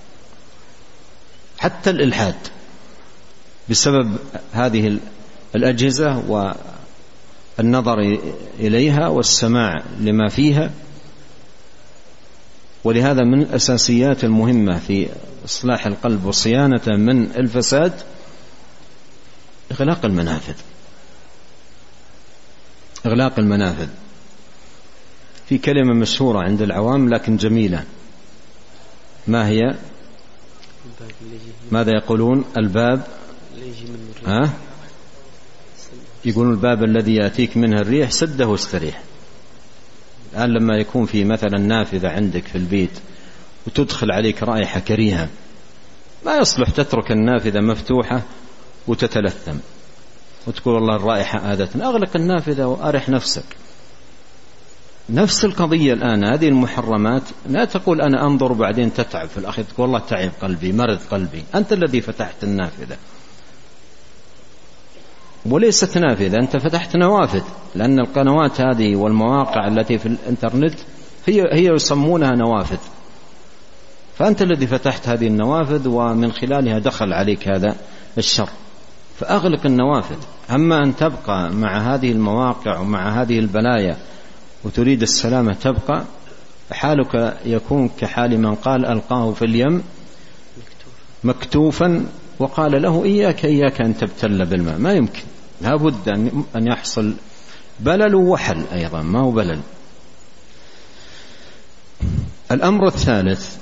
حتى الإلحاد بسبب هذه الأجهزة والنظر إليها والسماع لما فيها. ولهذا من الأساسيات المهمة في إصلاح القلب وصيانته من الفساد إغلاق المنافذ. إغلاق المنافذ في كلمة مشهورة عند العوام لكن جميلة، ما هي؟ ماذا يقولون؟ الباب ها؟ يقولون الباب الذي يأتيك منه الريح سده واستريح. الآن لما يكون في مثلا نافذة عندك في البيت وتدخل عليك رائحة كريهة، ما يصلح تترك النافذة مفتوحة وتتلثم وتقول والله الرائحة آذتنا. أغلق النافذة وأرح نفسك. نفس القضية الآن، هذه المحرمات لا تقول أنا أنظر وبعدين تتعب في الأخير تقول والله تعب قلبي مرض قلبي. أنت الذي فتحت النافذة، وليست نافذة، أنت فتحت نوافذ، لأن القنوات هذه والمواقع التي في الإنترنت هي هي يسمونها نوافذ. فأنت الذي فتحت هذه النوافذ ومن خلالها دخل عليك هذا الشر، فأغلق النوافذ. أما أن تبقى مع هذه المواقع ومع هذه البلايا وتريد السلامة تبقى، حالك يكون كحال من قال ألقاه في اليم مكتوفا وقال له إياك إياك أن تبتل بالماء. ما يمكن، لا بد أن يحصل بلل وحل أيضا، ما هو بلل. الأمر الثالث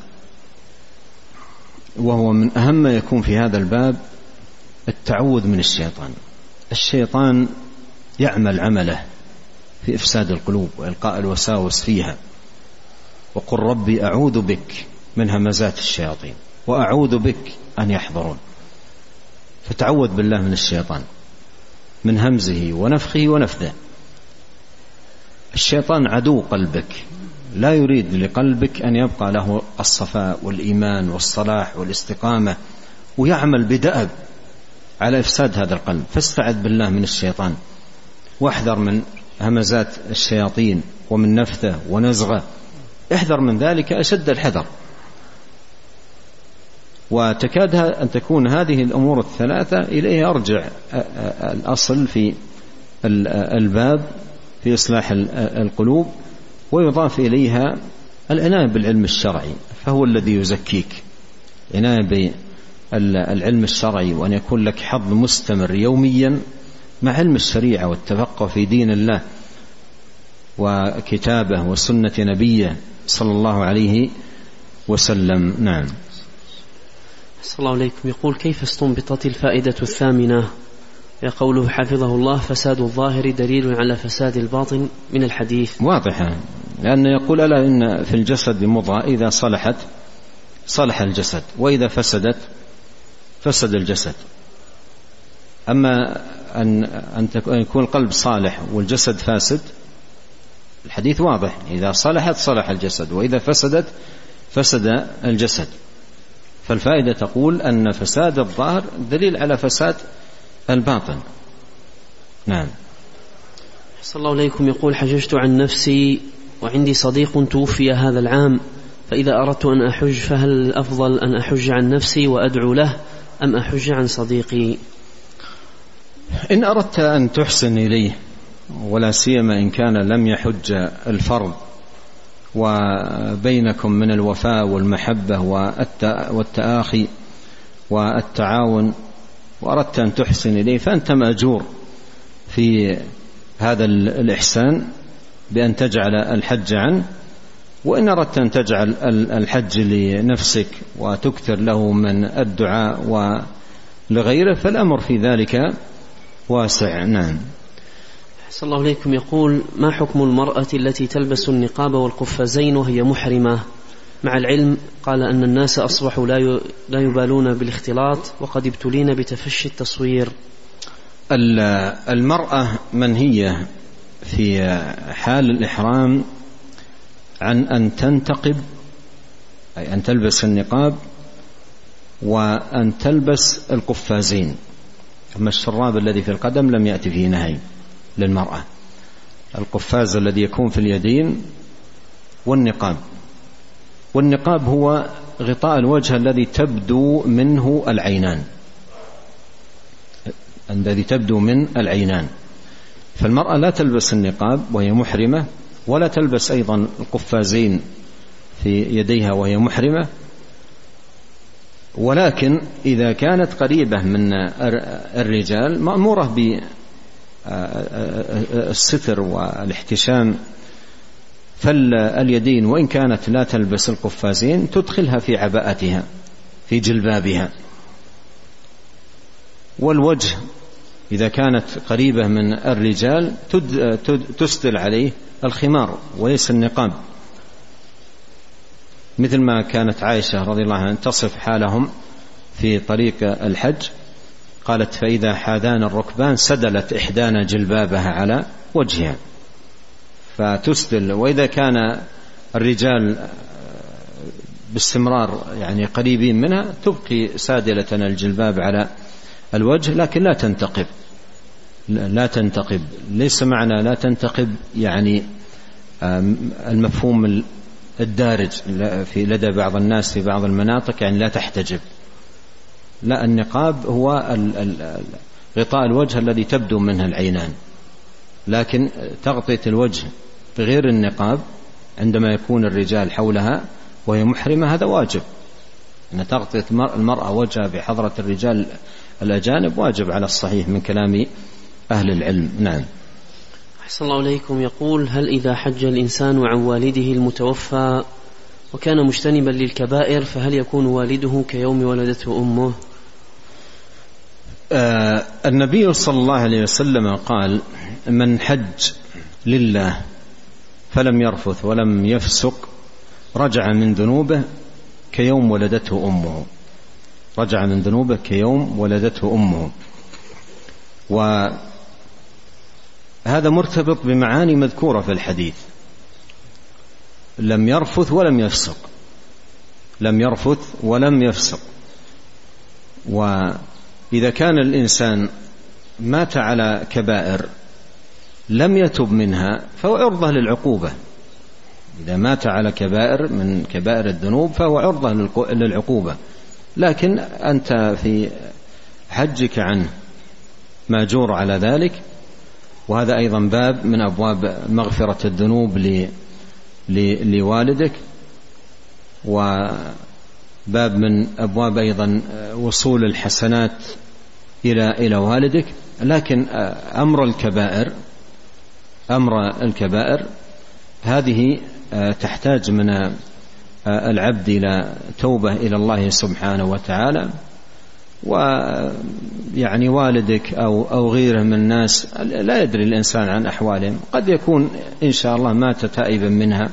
وهو من أهم ما يكون في هذا الباب التعوذ من الشيطان. الشيطان يعمل عمله في إفساد القلوب وإلقاء الوساوس فيها. وقل ربي أعوذ بك من همزات الشياطين وأعوذ بك أن يحضرون. فتعوذ بالله من الشيطان، من همزه ونفخه ونفذه. الشيطان عدو قلبك، لا يريد لقلبك أن يبقى له الصفاء والإيمان والصلاح والاستقامة، ويعمل بدأب على إفساد هذا القلب. فاستعذ بالله من الشيطان واحذر من همزات الشياطين ومن نفثه ونزغه، احذر من ذلك أشد الحذر. وتكاد أن تكون هذه الأمور الثلاثة إليها أرجع الأصل في الباب في إصلاح القلوب، ويضاف إليها العناية بالعلم الشرعي، فهو الذي يزكيك. عناية بالعلم الشرعي، وأن يكون لك حظ مستمر يوميا مع علم الشريعة والتفقه في دين الله وكتابه وسنة نبيه صلى الله عليه وسلم. نعم. صلى الله عليكم. يقول كيف استنبطت الفائدة الثامنة يا قوله حفظه الله فساد الظاهر دليل على فساد الباطن من الحديث؟ واضحة، لأن يقول ألا إن في الجسد مضغة إذا صلحت صلح الجسد وإذا فسدت فسد الجسد. أما أن أن يكون القلب صالح والجسد فاسد، الحديث واضح، إذا صلحت صلح الجسد وإذا فسدت فسد الجسد. فالفائدة تقول أن فساد الظاهر دليل على فساد الباطن. نعم. صلى الله عليكم. يقول حججت عن نفسي وعندي صديق توفي هذا العام فإذا أردت أن أحج فهل الأفضل أن أحج عن نفسي وأدعو له أم أحج عن صديقي؟ إن أردت أن تحسن إليه، ولا سيما إن كان لم يحج الفرض وبينكم من الوفاء والمحبة والتآخي والتعاون، وأردت أن تحسن إليه، فأنت مأجور في هذا الإحسان بأن تجعل الحج عنه. وإن أردت أن تجعل الحج لنفسك وتكثر له من الدعاء ولغيره فالأمر في ذلك واسع. نعم. أحسن الله إليكم. يقول: ما حكم المرأة التي تلبس النقاب والقفازين وهي محرمة، مع العلم قال أن الناس أصبحوا لا يبالون بالاختلاط وقد ابتلين بتفشي التصوير؟ المرأة منهية في حال الإحرام عن أن تنتقب، أي أن تلبس النقاب وأن تلبس القفازين. أما الشراب الذي في القدم لم يأتي فيه نهي للمرأة. القفاز الذي يكون في اليدين والنقاب. والنقاب هو غطاء الوجه الذي تبدو منه العينان، الذي تبدو من العينان. فالمرأة لا تلبس النقاب وهي محرمة، ولا تلبس أيضا القفازين في يديها وهي محرمة. ولكن إذا كانت قريبة من الرجال مأمورة بالستر والاحتشام، فاليدين وإن كانت لا تلبس القفازين تدخلها في عباءتها في جلبابها. والوجه إذا كانت قريبة من الرجال تسدل عليه الخمار وليس النقاب، مثل ما كانت عائشة رضي الله عنها تصف حالهم في طريق الحج، قالت: فإذا حاذان الركبان سدلت إحدانا جلبابها على وجهها، فتسدل. وإذا كان الرجال باستمرار يعني قريبين منها تبقي سادلة الجلباب على الوجه، لكن لا تنتقب. لا تنتقب ليس معنى لا تنتقب يعني المفهوم الدارج في لدى بعض الناس في بعض المناطق، يعني لا تحتجب. لا، النقاب هو غطاء الوجه الذي تبدو منه العينان، لكن تغطية الوجه بغير النقاب عندما يكون الرجال حولها وهي محرمة هذا واجب. أن تغطية المرأة وجهها بحضرة الرجال الأجانب واجب على الصحيح من كلام أهل العلم. نعم. أحسن الله إليكم. يقول: هل إذا حج الإنسان عن والده المتوفى وكان مجتنبا للكبائر فهل يكون والده كيوم ولدته أمه؟ آه النبي صلى الله عليه وسلم قال: من حج لله فلم يرفث ولم يفسق رجع من ذنوبه كيوم ولدته أمه. رجع من ذنوبه كيوم ولدته أمه. وهذا مرتبط بمعاني مذكورة في الحديث: لم يرفث ولم يفسق، لم يرفث ولم يفسق. وإذا كان الإنسان مات على كبائر لم يتب منها فهو عرضة للعقوبة. إذا مات على كبائر من كبائر الذنوب فهو عرضة للعقوبة، لكن أنت في حجك عنه ماجور على ذلك. وهذا أيضا باب من أبواب مغفرة الذنوب لوالدك، وباب من أبواب أيضا وصول الحسنات إلى إلى والدك. لكن أمر الكبائر أمر الكبائر هذه تحتاج من العبد إلى توبة إلى الله سبحانه وتعالى. ويعني والدك أو أو غيره من الناس لا يدري الإنسان عن أحوالهم، قد يكون إن شاء الله مات تائبا منها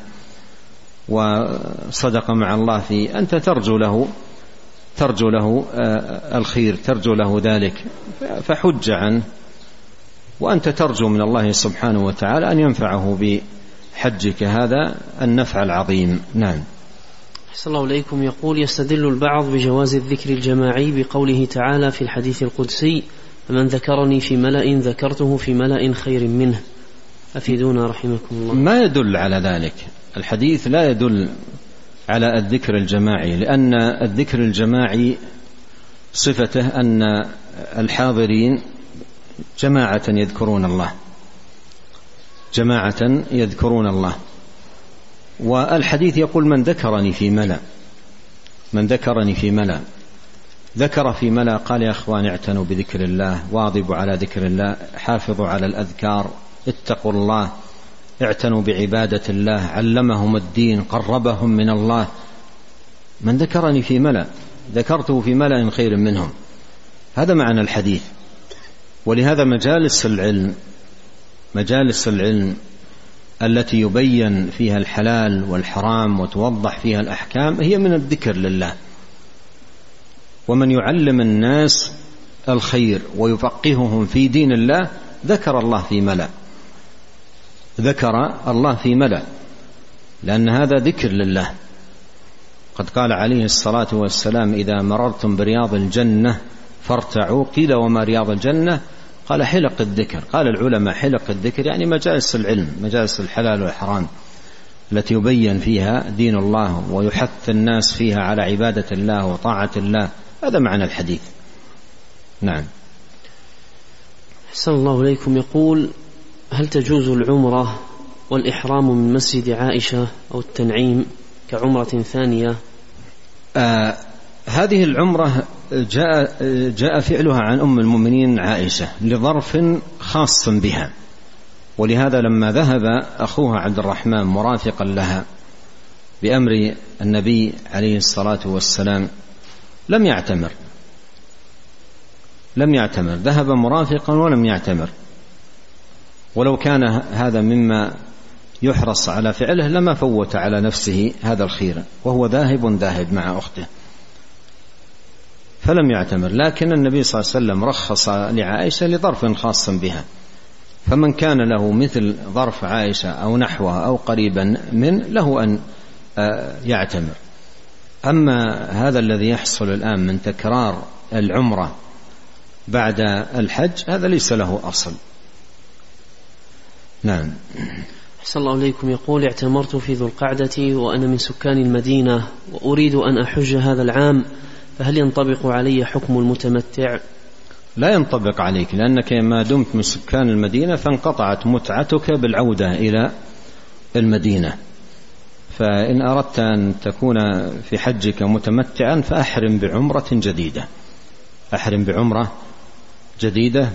وصدق مع الله في أنت ترجو له ترجو له الخير، ترجو له ذلك، فحج عنه، وأنت ترجو من الله سبحانه وتعالى أن ينفعه بحجك هذا النفع العظيم. نعم. أحسن الله إليكم. يقول: يستدل البعض بجواز الذكر الجماعي بقوله تعالى في الحديث القدسي: فمن ذكرني في ملأ ذكرته في ملأ خير منه. أفيدونا رحمكم الله. ما يدل على ذلك الحديث، لا يدل على الذكر الجماعي، لأن الذكر الجماعي صفته أن الحاضرين جماعة يذكرون الله، جماعة يذكرون الله. والحديث يقول من ذكرني في ملأ، من ذكرني في ملأ، ذكر في ملأ قال يا أخوان اعتنوا بذكر الله، واظبوا على ذكر الله، حافظوا على الأذكار، اتقوا الله، اعتنوا بعبادة الله، علمهم الدين، قربهم من الله. من ذكرني في ملأ ذكرته في ملأ خير منهم، هذا معنى الحديث. ولهذا مجالس العلم، مجالس العلم التي يبين فيها الحلال والحرام وتوضح فيها الأحكام هي من الذكر لله. ومن يعلم الناس الخير ويفقههم في دين الله ذكر الله في ملأ، ذكر الله في ملأ، لأن هذا ذكر لله. قد قال عليه الصلاة والسلام إذا مررتم برياض الجنة فارتعوا، قيل وما رياض الجنة؟ قال حلق الذكر. قال العلماء حلق الذكر يعني مجالس العلم، مجالس الحلال والحرام التي يبين فيها دين الله ويحث الناس فيها على عبادة الله وطاعة الله، هذا معنى الحديث. نعم. أحسن الله إليكم. يقول هل تجوز العمرة والإحرام من مسجد عائشة أو التنعيم كعمرة ثانية؟ آه هذه العمرة جاء, جاء فعلها عن أم المؤمنين عائشة لظرف خاص بها، ولهذا لما ذهب أخوها عبد الرحمن مرافقا لها بأمر النبي عليه الصلاة والسلام لم يعتمر، لم يعتمر، ذهب مرافقا ولم يعتمر. ولو كان هذا مما يحرص على فعله لما فوت على نفسه هذا الخير، وهو ذاهب ذاهب مع أخته، فلم يعتمر. لكن النبي صلى الله عليه وسلم رخص لعائشة لظرف خاص بها، فمن كان له مثل ظرف عائشة أو نحوها أو قريبا من له أن يعتمر. أما هذا الذي يحصل الآن من تكرار العمرة بعد الحج هذا ليس له أصل. نعم. أحسن الله إليكم. يقول اعتمرت في ذو القعدة وأنا من سكان المدينة وأريد أن أحج هذا العام، فهل ينطبق علي حكم المتمتع؟ لا ينطبق عليك، لأنك ما دمت من سكان المدينة فانقطعت متعتك بالعودة إلى المدينة. فإن أردت أن تكون في حجك متمتعا فأحرم بعمرة جديدة، أحرم بعمرة جديدة،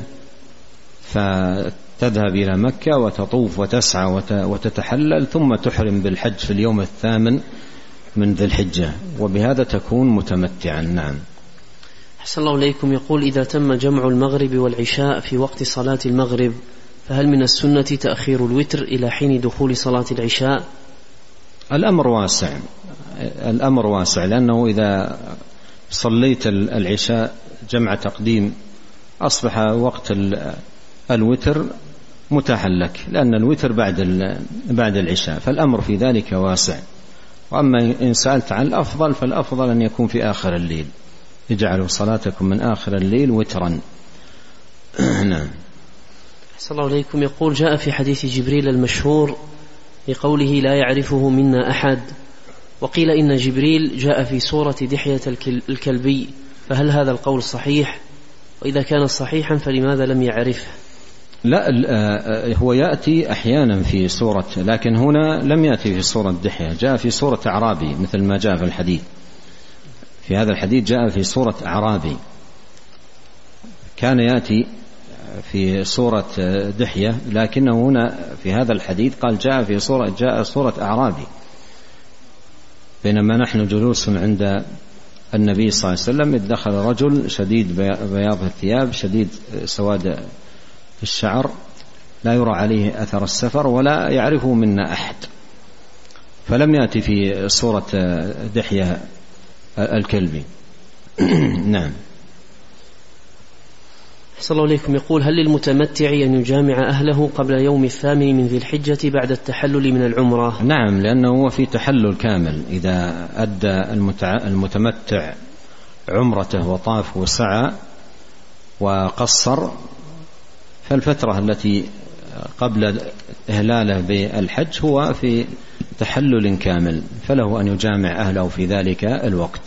فتذهب إلى مكة وتطوف وتسعى وتتحلل، ثم تحرم بالحج في اليوم الثامن من ذي الحجة، وبهذا تكون متمتعا. نعم. أحسن الله إليكم. يقول إذا تم جمع المغرب والعشاء في وقت صلاة المغرب فهل من السنة تأخير الوتر إلى حين دخول صلاة العشاء؟ الأمر واسع، الأمر واسع، لأنه إذا صليت العشاء جمع تقديم أصبح وقت الوتر متاحا لك، لأن الوتر بعد بعد العشاء، فالأمر في ذلك واسع. وأما إن سألت عن الأفضل فالأفضل أن يكون في آخر الليل، اجعلوا صلاتكم من آخر الليل وترا. نعم. أحسن الله إليكم. يقول جاء في حديث جبريل المشهور بقوله لا يعرفه منا أحد، وقيل إن جبريل جاء في صورة دحية الكلبي، فهل هذا القول صحيح؟ وإذا كان صحيحا فلماذا لم يعرفه؟ لا، هو يأتي أحيانا في صورة، لكن هنا لم يأتي في صورة دحية، جاء في صورة أعرابي مثل ما جاء في الحديث. في هذا الحديث جاء في صورة أعرابي، كان يأتي في صورة دحية، لكنه هنا في هذا الحديث قال جاء في صورة جاء صورة أعرابي. بينما نحن جلوس عند النبي صلى الله عليه وسلم إذ دخل رجل شديد بياض الثياب شديد سواد الشعر لا يرى عليه أثر السفر ولا يعرفه منا أحد، فلم يأتي في صورة دحية الكلبي. نعم. أحسن الله إليكم. يقول هل للمتمتع أن يجامع أهله قبل يوم الثامن من ذي الحجة بعد التحلل من العمرة؟ نعم، لأنه هو في تحلل كامل. إذا أدى المتمتع عمرته وطاف وسعى وقصر، فالفترة التي قبل إهلاله بالحج هو في تحلل كامل، فله أن يجامع أهله في ذلك الوقت.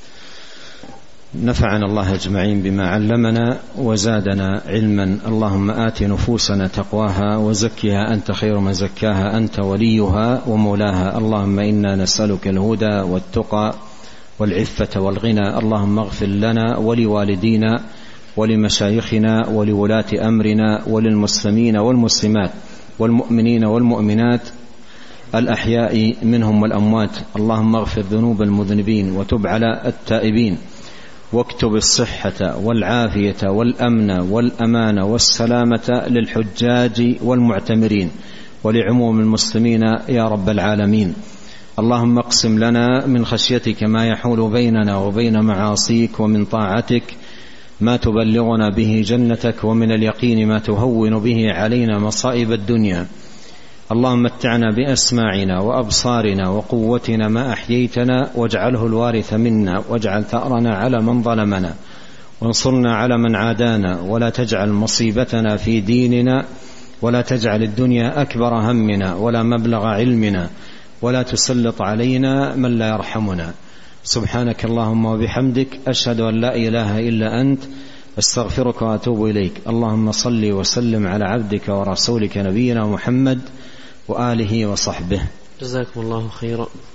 نفعنا الله أجمعين بما علمنا وزادنا علما. اللهم آت نفوسنا تقواها وزكها أنت خير من زكاها أنت وليها ومولاها. اللهم إنا نسألك الهدى والتقى والعفة والغنى. اللهم اغفر لنا ولوالدينا ولمشايخنا ولولاة أمرنا وللمسلمين والمسلمات والمؤمنين والمؤمنات الأحياء منهم والأموات. اللهم اغفر ذنوب المذنبين وتب على التائبين، واكتب الصحة والعافية والأمن والأمان والسلامة للحجاج والمعتمرين ولعموم المسلمين يا رب العالمين. اللهم اقسم لنا من خشيتك ما يحول بيننا وبين معاصيك، ومن طاعتك ما تبلغنا به جنتك، ومن اليقين ما تهون به علينا مصائب الدنيا. اللهم متعنا بأسماعنا وأبصارنا وقوتنا ما أحييتنا، واجعله الوارث منا، واجعل ثأرنا على من ظلمنا، وانصرنا على من عادانا، ولا تجعل مصيبتنا في ديننا، ولا تجعل الدنيا أكبر همنا ولا مبلغ علمنا، ولا تسلط علينا من لا يرحمنا. سبحانك اللهم وبحمدك، أشهد أن لا إله إلا أنت، استغفرك وأتوب إليك. اللهم صل وسلم على عبدك ورسولك نبينا محمد وآله وصحبه. جزاكم الله خيرا.